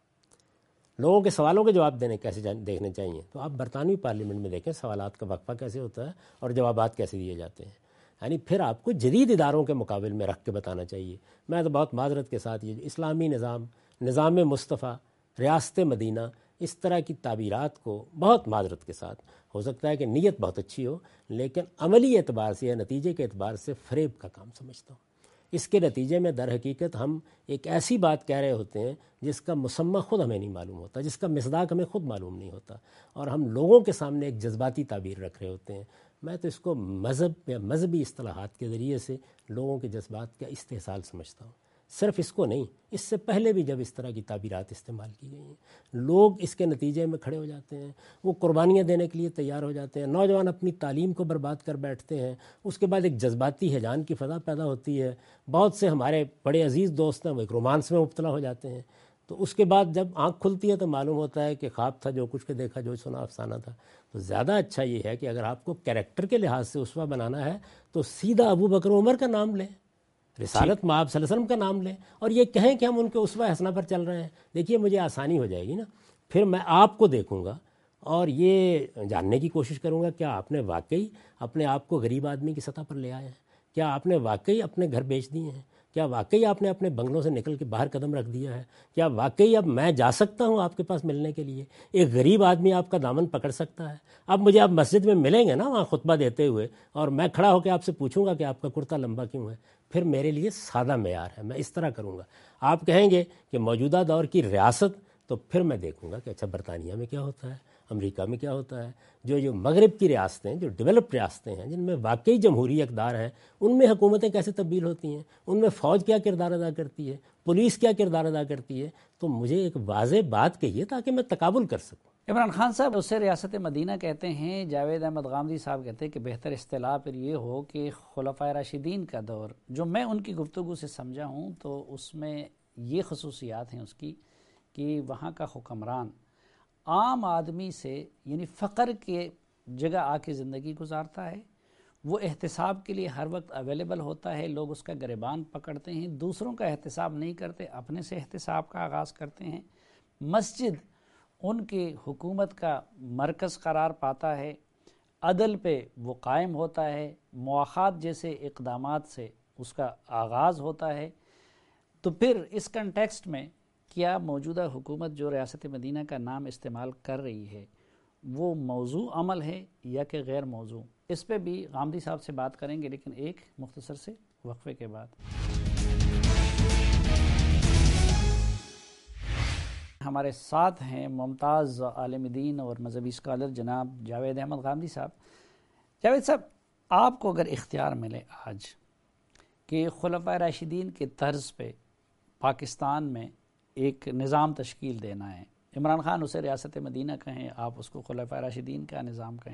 لوگوں کے سوالوں کے جواب دینے کیسے دیکھنے چاہیے, تو آپ برطانوی پارلیمنٹ میں دیکھیں سوالات کا وقفہ کیسے ہوتا ہے اور جوابات کیسے دیے جاتے ہیں. یعنی پھر آپ کو جدید اداروں کے مقابل میں رکھ کے بتانا چاہیے. میں تو بہت معذرت کے ساتھ یہ اسلامی نظام, نظام مصطفیٰ, ریاست مدینہ, اس طرح کی تعبیرات کو بہت معذرت کے ساتھ, ہو سکتا ہے کہ نیت بہت اچھی ہو لیکن عملی اعتبار سے یا نتیجے کے اعتبار سے فریب کا کام سمجھتا ہوں. اس کے نتیجے میں در حقیقت ہم ایک ایسی بات کہہ رہے ہوتے ہیں جس کا مسمى خود ہمیں نہیں معلوم ہوتا, جس کا مصداق ہمیں خود معلوم نہیں ہوتا, اور ہم لوگوں کے سامنے ایک جذباتی تعبیر رکھ رہے ہوتے ہیں. میں تو اس کو مذہب یا مذہبی اصطلاحات کے ذریعے سے لوگوں کے جذبات کا استحصال سمجھتا ہوں. صرف اس کو نہیں, اس سے پہلے بھی جب اس طرح کی تعبیرات استعمال کی گئی ہیں, لوگ اس کے نتیجے میں کھڑے ہو جاتے ہیں, وہ قربانیاں دینے کے لیے تیار ہو جاتے ہیں. نوجوان اپنی تعلیم کو برباد کر بیٹھتے ہیں, اس کے بعد ایک جذباتی ہیجان کی فضا پیدا ہوتی ہے. بہت سے ہمارے بڑے عزیز دوست ہیں وہ ایک رومانس میں مبتلا ہو جاتے ہیں. تو اس کے بعد جب آنکھ کھلتی ہے تو معلوم ہوتا ہے کہ خواب تھا, جو کچھ کے دیکھا, جو سنا افسانہ تھا. تو زیادہ اچھا یہ ہے کہ اگر آپ کو کیریکٹر کے لحاظ سے اسوہ بنانا ہے تو سیدھا ابو بکر عمر کا نام لیں, رسالت مآب صلی اللہ علیہ وسلم کا نام لیں, اور یہ کہیں کہ ہم ان کے اسوہ حسنہ پر چل رہے ہیں. دیکھیے مجھے آسانی ہو جائے گی نا, پھر میں آپ کو دیکھوں گا اور یہ جاننے کی کوشش کروں گا کیا آپ نے واقعی اپنے آپ کو غریب آدمی کی سطح پر لے آئے ہیں, کیا آپ نے واقعی اپنے گھر بیچ دیے ہیں, کیا واقعی آپ نے اپنے بنگلوں سے نکل کے باہر قدم رکھ دیا ہے, کیا واقعی اب میں جا سکتا ہوں آپ کے پاس ملنے کے لیے, ایک غریب آدمی آپ کا دامن پکڑ سکتا ہے. اب مجھے آپ مسجد میں ملیں گے نا وہاں خطبہ دیتے ہوئے, اور میں کھڑا ہو کے آپ سے پوچھوں گا کہ آپ کا کرتا لمبا کیوں ہے, پھر میرے لیے سادہ معیار ہے, میں اس طرح کروں گا. آپ کہیں گے کہ موجودہ دور کی ریاست, تو پھر میں دیکھوں گا کہ اچھا برطانیہ میں کیا ہوتا ہے, امریکہ میں کیا ہوتا ہے. جو مغرب کی ریاستیں, جو ڈیولپڈ ریاستیں ہیں جن میں واقعی جمہوری اقدار ہیں, ان میں حکومتیں کیسے تبدیل ہوتی ہیں, ان میں فوج کیا کردار ادا کرتی ہے, پولیس کیا کردار ادا کرتی ہے. تو مجھے ایک واضح بات کہیے تاکہ میں تقابل کر سکوں. عمران خان صاحب اسے ریاست مدینہ کہتے ہیں. جاوید احمد غامدی صاحب کہتے ہیں کہ بہتر اصطلاح پر یہ ہو کہ خلفائے راشدین کا دور, جو میں ان کی گفتگو سے سمجھا ہوں تو اس میں یہ خصوصیات ہیں اس کی کہ وہاں کا حکمران عام آدمی سے یعنی فقر کے جگہ آ کے زندگی گزارتا ہے, وہ احتساب کے لیے ہر وقت اویلیبل ہوتا ہے, لوگ اس کا گریبان پکڑتے ہیں, دوسروں کا احتساب نہیں کرتے, اپنے سے احتساب کا آغاز کرتے ہیں. مسجد ان کی حکومت کا مرکز قرار پاتا ہے, عدل پہ وہ قائم ہوتا ہے, مواخات جیسے اقدامات سے اس کا آغاز ہوتا ہے. تو پھر اس کنٹیکسٹ میں کیا موجودہ حکومت جو ریاست مدینہ کا نام استعمال کر رہی ہے وہ موضوع عمل ہے یا کہ غیر موضوع, اس پہ بھی غامدی صاحب سے بات کریں گے, لیکن ایک مختصر سے وقفے کے بعد. ہمارے ساتھ ہیں ممتاز عالم دین اور مذہبی اسکالر جناب جاوید احمد غامدی صاحب. جاوید صاحب, آپ کو اگر اختیار ملے آج کہ خلفائے راشدین کے طرز پہ پاکستان میں ایک نظام تشکیل دینا ہے, عمران خان اسے ریاست مدینہ کہیں، آپ اس کو خلفائے راشدین کا نظام کہیں،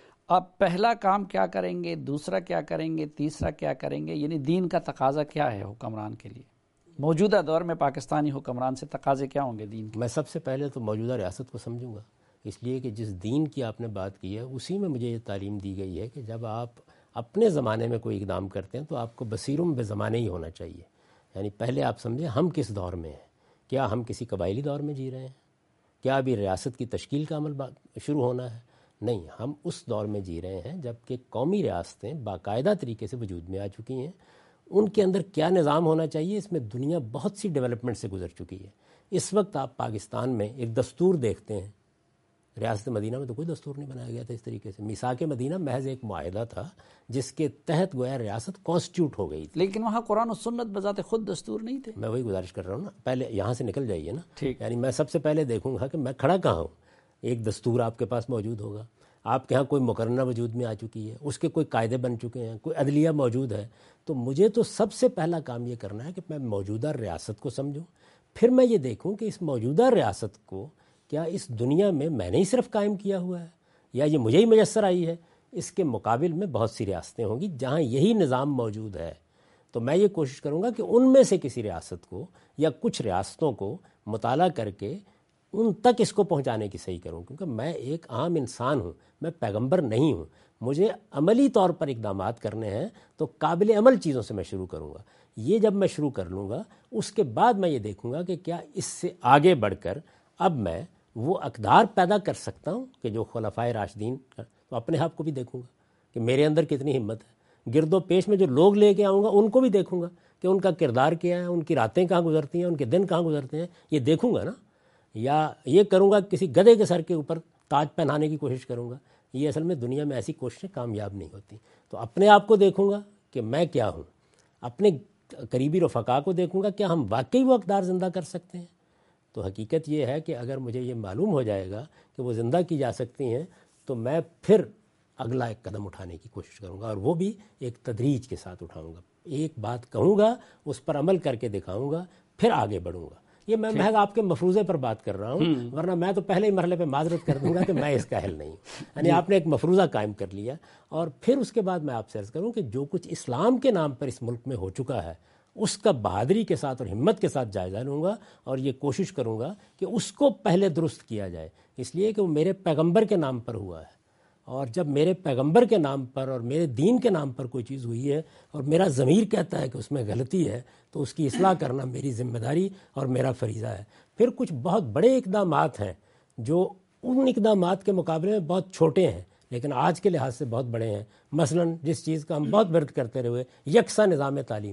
آپ پہلا کام کیا کریں گے، دوسرا کیا کریں گے، تیسرا کیا کریں گے؟ یعنی دین کا تقاضا کیا ہے حکمران کے لیے موجودہ دور میں؟ پاکستانی حکمران سے تقاضے کیا ہوں گے دین کے؟ میں سب سے پہلے تو موجودہ ریاست کو سمجھوں گا، اس لیے کہ جس دین کی آپ نے بات کی ہے اسی میں مجھے یہ تعلیم دی گئی ہے کہ جب آپ اپنے زمانے میں کوئی اقدام کرتے ہیں تو آپ کو بصیرم بے زمانے ہی ہونا چاہیے. یعنی پہلے آپ سمجھیں ہم کس دور میں ہیں. کیا ہم کسی قبائلی دور میں جی رہے ہیں؟ کیا ابھی ریاست کی تشکیل کا عمل شروع ہونا ہے؟ نہیں، ہم اس دور میں جی رہے ہیں جب کہ قومی ریاستیں باقاعدہ طریقے سے وجود میں آ چکی ہیں. ان کے اندر کیا نظام ہونا چاہیے، اس میں دنیا بہت سی ڈیولپمنٹ سے گزر چکی ہے. اس وقت آپ پاکستان میں ایک دستور دیکھتے ہیں، ریاست مدینہ میں تو کوئی دستور نہیں بنایا گیا تھا اس طریقے سے. میثاق مدینہ محض ایک معاہدہ تھا جس کے تحت گویا ریاست کانسٹیٹیوٹ ہو گئی تھی. لیکن وہاں قرآن و سنت بذات خود دستور نہیں تھے. میں وہی گزارش کر رہا ہوں نا، پہلے یہاں سے نکل جائیے نا. ٹھیک. یعنی میں سب سے پہلے دیکھوں گا کہ میں کھڑا کہاں ہوں. ایک دستور آپ کے پاس موجود ہوگا، آپ کے ہاں کوئی مقررہ وجود میں آ چکی ہے، اس کے کوئی قاعدے بن چکے ہیں، کوئی عدلیہ موجود ہے. تو مجھے تو سب سے پہلا کام یہ کرنا ہے کہ میں موجودہ ریاست کو سمجھوں. پھر میں یہ دیکھوں کہ اس موجودہ ریاست کو کیا اس دنیا میں نے ہی صرف قائم کیا ہوا ہے یا یہ مجھے ہی میسر آئی ہے. اس کے مقابل میں بہت سی ریاستیں ہوں گی جہاں یہی نظام موجود ہے. تو میں یہ کوشش کروں گا کہ ان میں سے کسی ریاست کو یا کچھ ریاستوں کو مطالعہ کر کے ان تک اس کو پہنچانے کی صحیح کروں، کیونکہ میں ایک عام انسان ہوں، میں پیغمبر نہیں ہوں. مجھے عملی طور پر اقدامات کرنے ہیں تو قابل عمل چیزوں سے میں شروع کروں گا. یہ جب میں شروع کر لوں گا اس کے بعد میں یہ دیکھوں گا کہ کیا اس سے آگے بڑھ کر اب میں وہ اقدار پیدا کر سکتا ہوں کہ جو خلفائے راشدین. تو اپنے آپ کو بھی دیکھوں گا کہ میرے اندر کتنی ہمت ہے. گرد و پیش میں جو لوگ لے کے آؤں گا ان کو بھی دیکھوں گا کہ ان کا کردار کیا ہے، ان کی راتیں کہاں گزرتی ہیں، ان کے دن کہاں گزرتے ہیں. یہ دیکھوں گا نا. یا یہ کروں گا کسی گدھے کے سر کے اوپر تاج پہنانے کی کوشش کروں گا. یہ اصل میں دنیا میں ایسی کوششیں کامیاب نہیں ہوتی. تو اپنے آپ کو دیکھوں گا کہ میں کیا ہوں، اپنے قریبی رفقا کو دیکھوں گا کیا ہم واقعی وہ اقدار زندہ کر سکتے ہیں. تو حقیقت یہ ہے کہ اگر مجھے یہ معلوم ہو جائے گا کہ وہ زندہ کی جا سکتی ہیں تو میں پھر اگلا ایک قدم اٹھانے کی کوشش کروں گا، اور وہ بھی ایک تدریج کے ساتھ اٹھاؤں گا. ایک بات کہوں گا، اس پر عمل کر کے دکھاؤں گا، پھر آگے بڑھوں گا. یہ میں محض آپ کے مفروضے پر بات کر رہا ہوں، ورنہ میں تو پہلے ہی مرحلے پہ معذرت کر دوں گا کہ میں اس کا اہل نہیں ہوں. یعنی آپ نے ایک مفروضہ قائم کر لیا، اور پھر اس کے بعد میں آپ سے عرض کروں کہ جو کچھ اسلام کے نام پر اس ملک میں ہو چکا ہے اس کا بہادری کے ساتھ اور ہمت کے ساتھ جائزہ لوں گا، اور یہ کوشش کروں گا کہ اس کو پہلے درست کیا جائے. اس لیے کہ وہ میرے پیغمبر کے نام پر ہوا ہے، اور جب میرے پیغمبر کے نام پر اور میرے دین کے نام پر کوئی چیز ہوئی ہے اور میرا ضمیر کہتا ہے کہ اس میں غلطی ہے تو اس کی اصلاح کرنا میری ذمہ داری اور میرا فریضہ ہے. پھر کچھ بہت بڑے اقدامات ہیں جو ان اقدامات کے مقابلے میں بہت چھوٹے ہیں لیکن آج کے لحاظ سے بہت بڑے ہیں. مثلا جس چیز کا ہم بہت ورد کرتے رہے، یکساں نظام تعلیم.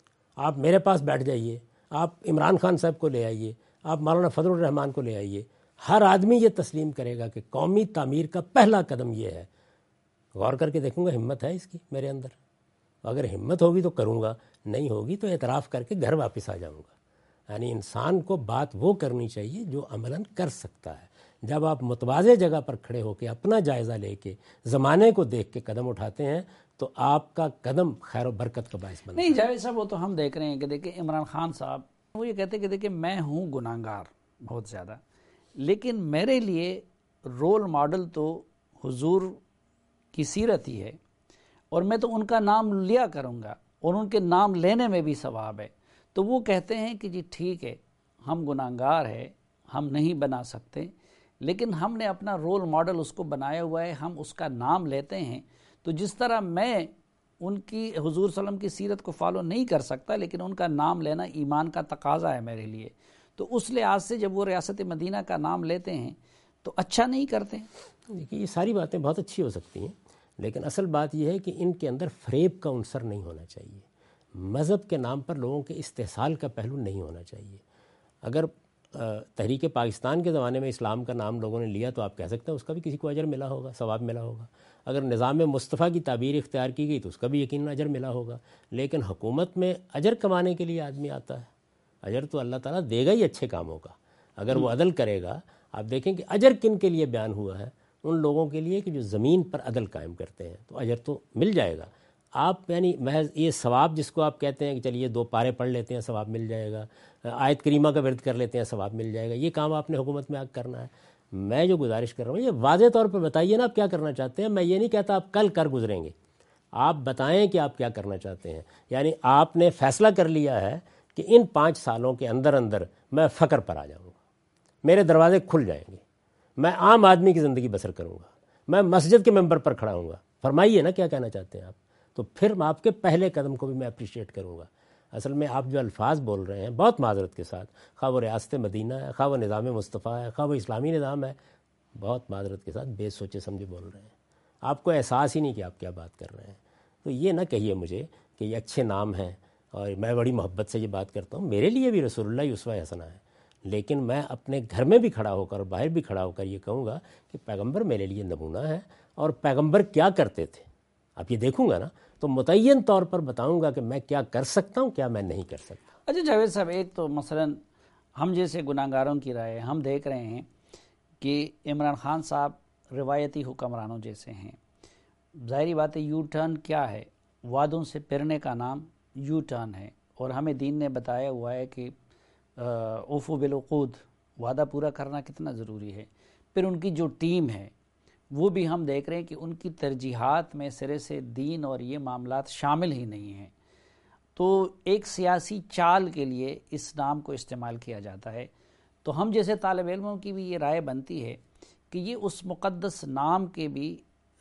آپ میرے پاس بیٹھ جائیے، آپ عمران خان صاحب کو لے آئیے، آپ مولانا فضل الرحمان کو لے آئیے، ہر آدمی یہ تسلیم کرے گا کہ قومی تعمیر کا پہلا قدم یہ ہے. غور کر کے دیکھوں گا ہمت ہے اس کی میرے اندر. اگر ہمت ہوگی تو کروں گا، نہیں ہوگی تو اعتراف کر کے گھر واپس آ جاؤں گا. یعنی انسان کو بات وہ کرنی چاہیے جو عملاً کر سکتا ہے. جب آپ متوازی جگہ پر کھڑے ہو کے اپنا جائزہ لے کے زمانے کو دیکھ کے قدم اٹھاتے ہیں تو آپ کا قدم خیر و برکت کا باعث بنتا ہے. نہیں جاوید صاحب، وہ تو ہم دیکھ رہے ہیں کہ دیکھیں عمران خان صاحب وہ یہ کہتے ہیں کہ دیکھیں میں ہوں گناہگار بہت زیادہ، لیکن میرے لیے رول ماڈل تو حضور کی سیرت ہی ہے، اور میں تو ان کا نام لیا کروں گا اور ان کے نام لینے میں بھی ثواب ہے. تو وہ کہتے ہیں کہ جی ٹھیک ہے، ہم گناہگار ہے، ہم نہیں بنا سکتے، لیکن ہم نے اپنا رول ماڈل اس کو بنایا ہوا ہے، ہم اس کا نام لیتے ہیں. تو جس طرح میں ان کی حضور صلی اللہ علیہ وسلم کی سیرت کو فالو نہیں کر سکتا، لیکن ان کا نام لینا ایمان کا تقاضا ہے میرے لیے. تو اس لحاظ سے جب وہ ریاست مدینہ کا نام لیتے ہیں تو اچھا نہیں کرتے. دیکھیے یہ ساری باتیں بہت اچھی ہو سکتی ہیں، لیکن اصل بات یہ ہے کہ ان کے اندر فریب کا عنصر نہیں ہونا چاہیے. مذہب کے نام پر لوگوں کے استحصال کا پہلو نہیں ہونا چاہیے. اگر تحریک پاکستان کے زمانے میں اسلام کا نام لوگوں نے لیا تو آپ کہہ سکتے ہیں اس کا بھی کسی کو اجر ملا ہوگا، ثواب ملا ہوگا. اگر نظام مصطفیٰ کی تعبیر اختیار کی گئی تو اس کا بھی یقیناً اجر ملا ہوگا. لیکن حکومت میں اجر کمانے کے لیے آدمی آتا ہے، اجر تو اللہ تعالیٰ دے گا ہی اچھے کاموں کا اگر وہ عدل کرے گا. آپ دیکھیں کہ اجر کن کے لیے بیان ہوا ہے، ان لوگوں کے لیے کہ جو زمین پر عدل قائم کرتے ہیں، تو اجر تو مل جائے گا. آپ یعنی محض یہ ثواب جس کو آپ کہتے ہیں کہ چلیے 2 پارے پڑھ لیتے ہیں ثواب مل جائے گا، آیت کریمہ کا ورد کر لیتے ہیں ثواب مل جائے گا، یہ کام آپ نے حکومت میں آ کرنا ہے۔ میں جو گزارش کر رہا ہوں یہ واضح طور پر بتائیے نا آپ کیا کرنا چاہتے ہیں۔ میں یہ نہیں کہتا آپ کل کر گزریں گے، آپ بتائیں کہ آپ کیا کرنا چاہتے ہیں۔ یعنی آپ نے فیصلہ کر لیا ہے کہ ان 5 سالوں کے اندر اندر میں فقر پر آ جاؤں گا، میرے دروازے کھل جائیں گے، میں عام آدمی کی زندگی بسر کروں گا، میں مسجد کے ممبر پر کھڑا ہوں گا۔ فرمائیے نا کیا کہنا چاہتے ہیں آپ، تو پھر میں آپ کے پہلے قدم کو بھی میں اپریشیٹ کروں گا۔ اصل میں آپ جو الفاظ بول رہے ہیں بہت معذرت کے ساتھ، خواہ وہ ریاست مدینہ ہے، خواہ وہ نظام مصطفیٰ ہے، خواہ وہ اسلامی نظام ہے، بہت معذرت کے ساتھ بے سوچے سمجھے بول رہے ہیں۔ آپ کو احساس ہی نہیں کہ آپ کیا بات کر رہے ہیں۔ تو یہ نہ کہیے مجھے کہ یہ اچھے نام ہیں اور میں بڑی محبت سے یہ بات کرتا ہوں، میرے لیے بھی رسول اللہ اسوہ حسنہ ہے، لیکن میں اپنے گھر میں بھی کھڑا ہو کر اور باہر بھی کھڑا ہو کر یہ کہوں گا کہ پیغمبر میرے لیے نمونہ ہے، اور پیغمبر کیا کرتے تھے آپ یہ دیکھوں گا نا تو متعین طور پر بتاؤں گا کہ میں کیا کر سکتا ہوں، کیا میں نہیں کر سکتا۔ اچھا جاوید صاحب، ایک تو مثلا ہم جیسے گناہ گاروں کی رائے ہم دیکھ رہے ہیں کہ عمران خان صاحب روایتی حکمرانوں جیسے ہیں۔ ظاہری بات ہے یو ٹرن کیا ہے؟ وعدوں سے پھرنے کا نام یو ٹرن ہے، اور ہمیں دین نے بتایا ہوا ہے کہ اوفو بالعقود، وعدہ پورا کرنا کتنا ضروری ہے۔ پھر ان کی جو ٹیم ہے وہ بھی ہم دیکھ رہے ہیں کہ ان کی ترجیحات میں سرے سے دین اور یہ معاملات شامل ہی نہیں ہیں۔ تو ایک سیاسی چال کے لیے اس نام کو استعمال کیا جاتا ہے۔ تو ہم جیسے طالب علموں کی بھی یہ رائے بنتی ہے کہ یہ اس مقدس نام کے بھی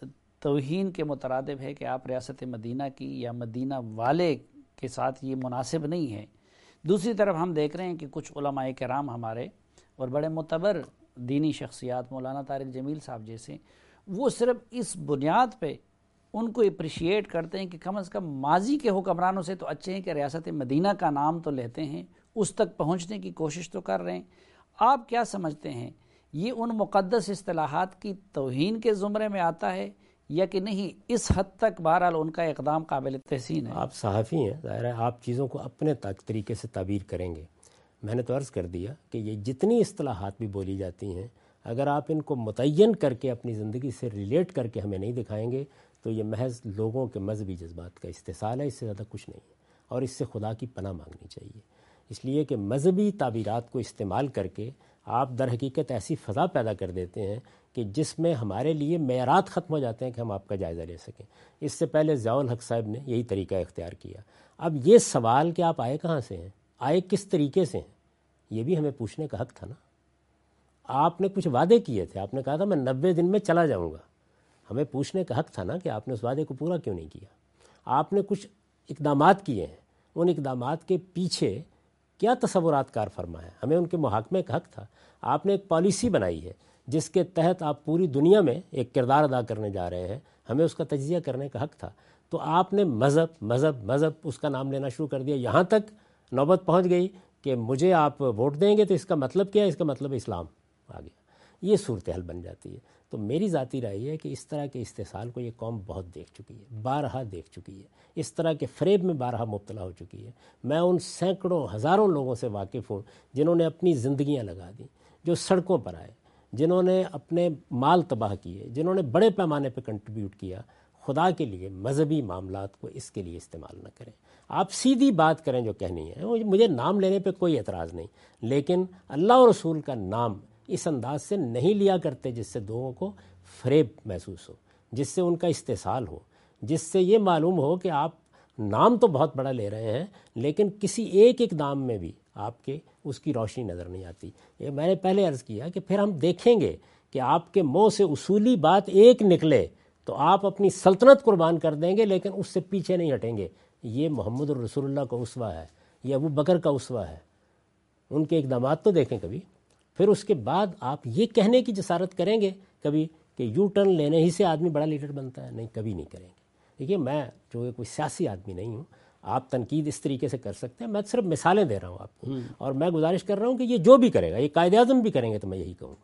توہین کے مترادف ہے کہ آپ ریاست مدینہ کی یا مدینہ والے کے ساتھ یہ مناسب نہیں ہے۔ دوسری طرف ہم دیکھ رہے ہیں کہ کچھ علماء کرام ہمارے اور بڑے معتبر دینی شخصیات، مولانا طارق جمیل صاحب جیسے، وہ صرف اس بنیاد پہ ان کو اپریشیٹ کرتے ہیں کہ کم از کم ماضی کے حکمرانوں سے تو اچھے ہیں کہ ریاست مدینہ کا نام تو لیتے ہیں، اس تک پہنچنے کی کوشش تو کر رہے ہیں۔ آپ کیا سمجھتے ہیں، یہ ان مقدس اصطلاحات کی توہین کے زمرے میں آتا ہے یا کہ نہیں؟ اس حد تک بہرحال ان کا اقدام قابل تحسین ہے۔ آپ صحافی ہیں، ظاہر ہے آپ چیزوں کو اپنے طریقے سے تعبیر کریں گے۔ میں نے تو عرض کر دیا کہ یہ جتنی اصطلاحات بھی بولی جاتی ہیں، اگر آپ ان کو متعین کر کے اپنی زندگی سے ریلیٹ کر کے ہمیں نہیں دکھائیں گے تو یہ محض لوگوں کے مذہبی جذبات کا استحصال ہے، اس سے زیادہ کچھ نہیں ہے، اور اس سے خدا کی پناہ مانگنی چاہیے۔ اس لیے کہ مذہبی تعبیرات کو استعمال کر کے آپ در حقیقت ایسی فضا پیدا کر دیتے ہیں کہ جس میں ہمارے لیے معیارات ختم ہو جاتے ہیں کہ ہم آپ کا جائزہ لے سکیں۔ اس سے پہلے ضیاء الحق صاحب نے یہی طریقہ اختیار کیا۔ اب یہ سوال کہ آپ آئے کہاں سے ہیں، آئے کس طریقے سے ہیں، یہ بھی ہمیں پوچھنے کا حق تھا نا۔ آپ نے کچھ وعدے کیے تھے، آپ نے کہا تھا میں 90 دن میں چلا جاؤں گا، ہمیں پوچھنے کا حق تھا نا کہ آپ نے اس وعدے کو پورا کیوں نہیں کیا۔ آپ نے کچھ اقدامات کیے ہیں، ان اقدامات کے پیچھے کیا تصورات کار فرما ہے، ہمیں ان کے محاکمے کا حق تھا۔ آپ نے ایک پالیسی بنائی ہے جس کے تحت آپ پوری دنیا میں ایک کردار ادا کرنے جا رہے ہیں، ہمیں اس کا تجزیہ کرنے کا حق تھا۔ تو آپ نے مذہب مذہب مذہب اس کا نام لینا شروع کر دیا، یہاں تک نوبت پہنچ گئی کہ مجھے آپ ووٹ دیں گے تو اس کا مطلب کیا ہے، اس کا مطلب اسلام آ گیا۔ یہ صورتحال بن جاتی ہے۔ تو میری ذاتی رائے ہے کہ اس طرح کے استحصال کو یہ قوم بہت دیکھ چکی ہے، بارہا دیکھ چکی ہے، اس طرح کے فریب میں بارہا مبتلا ہو چکی ہے۔ میں ان سینکڑوں ہزاروں لوگوں سے واقف ہوں جنہوں نے اپنی زندگیاں لگا دیں، جو سڑکوں پر آئے، جنہوں نے اپنے مال تباہ کیے، جنہوں نے بڑے پیمانے پہ کنٹریبیوٹ کیا۔ خدا کے لیے مذہبی معاملات کو اس کے لیے استعمال نہ کریں۔ آپ سیدھی بات کریں جو کہنی ہے، مجھے نام لینے پہ کوئی اعتراض نہیں، لیکن اللہ اور رسول کا نام اس انداز سے نہیں لیا کرتے جس سے لوگوں کو فریب محسوس ہو، جس سے ان کا استحصال ہو، جس سے یہ معلوم ہو کہ آپ نام تو بہت بڑا لے رہے ہیں لیکن کسی ایک اقدام میں بھی آپ کے اس کی روشنی نظر نہیں آتی۔ یہ میں نے پہلے عرض کیا کہ پھر ہم دیکھیں گے کہ آپ کے منہ سے اصولی بات ایک نکلے تو آپ اپنی سلطنت قربان کر دیں گے لیکن اس سے پیچھے نہیں ہٹیں گے۔ یہ محمد الرسول اللہ کا اسوہ ہے، یہ ابو بکر کا اسوہ ہے، ان کے اقدامات تو دیکھیں کبھی۔ پھر اس کے بعد آپ یہ کہنے کی جسارت کریں گے کبھی کہ یو ٹرن لینے ہی سے آدمی بڑا لیڈر بنتا ہے؟ نہیں، کبھی نہیں کریں گے۔ دیکھیے میں جو کوئی سیاسی آدمی نہیں ہوں، آپ تنقید اس طریقے سے کر سکتے ہیں، میں صرف مثالیں دے رہا ہوں آپ کو، اور میں گزارش کر رہا ہوں کہ یہ جو بھی کرے گا، یہ قائد اعظم بھی کریں گے تو میں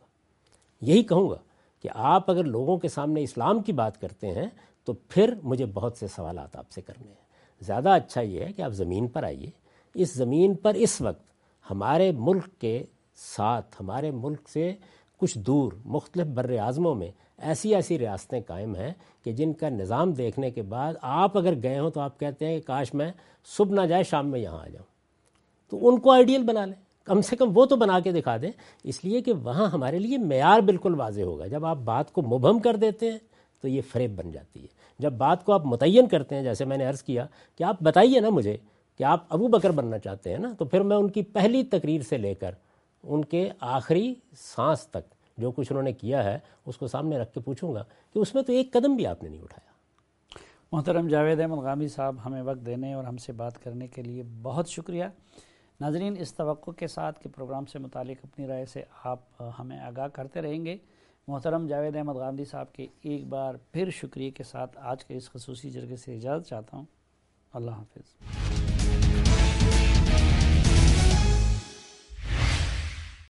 یہی کہوں گا کہ آپ اگر لوگوں کے سامنے اسلام کی بات کرتے ہیں تو پھر مجھے بہت سے سوالات آپ سے کرنے ہیں۔ زیادہ اچھا یہ ہے کہ آپ زمین پر آئیے۔ اس زمین پر اس وقت ہمارے ملک کے ساتھ، ہمارے ملک سے کچھ دور مختلف بر اعظموں میں ایسی ایسی ریاستیں قائم ہیں کہ جن کا نظام دیکھنے کے بعد آپ اگر گئے ہوں تو آپ کہتے ہیں کہ کاش میں صبح نہ جائے شام میں یہاں آ جاؤں. تو ان کو آئیڈیل بنا لیں، کم سے کم وہ تو بنا کے دکھا دیں، اس لیے کہ وہاں ہمارے لیے معیار بالکل واضح ہوگا. جب آپ بات کو مبہم کر دیتے ہیں تو یہ فریب بن جاتی ہے. جب بات کو آپ متعین کرتے ہیں، جیسے میں نے عرض کیا کہ آپ بتائیے نا مجھے کہ آپ ابو بکر بننا چاہتے ہیں نا، تو پھر میں ان کی پہلی تقریر سے لے کر ان کے آخری سانس تک جو کچھ انہوں نے کیا ہے اس کو سامنے رکھ کے پوچھوں گا کہ اس میں تو ایک قدم بھی آپ نے نہیں اٹھایا. محترم جاوید احمد غامدی صاحب، ہمیں وقت دینے اور ہم سے بات کرنے کے لیے بہت شکریہ. ناظرین، اس توقع کے ساتھ کہ پروگرام سے متعلق اپنی رائے سے آپ ہمیں آگاہ کرتے رہیں گے، محترم جاوید احمد غامدی صاحب کے ایک بار پھر شکریہ کے ساتھ آج کے اس خصوصی جرگے سے اجازت چاہتا ہوں. اللہ حافظ.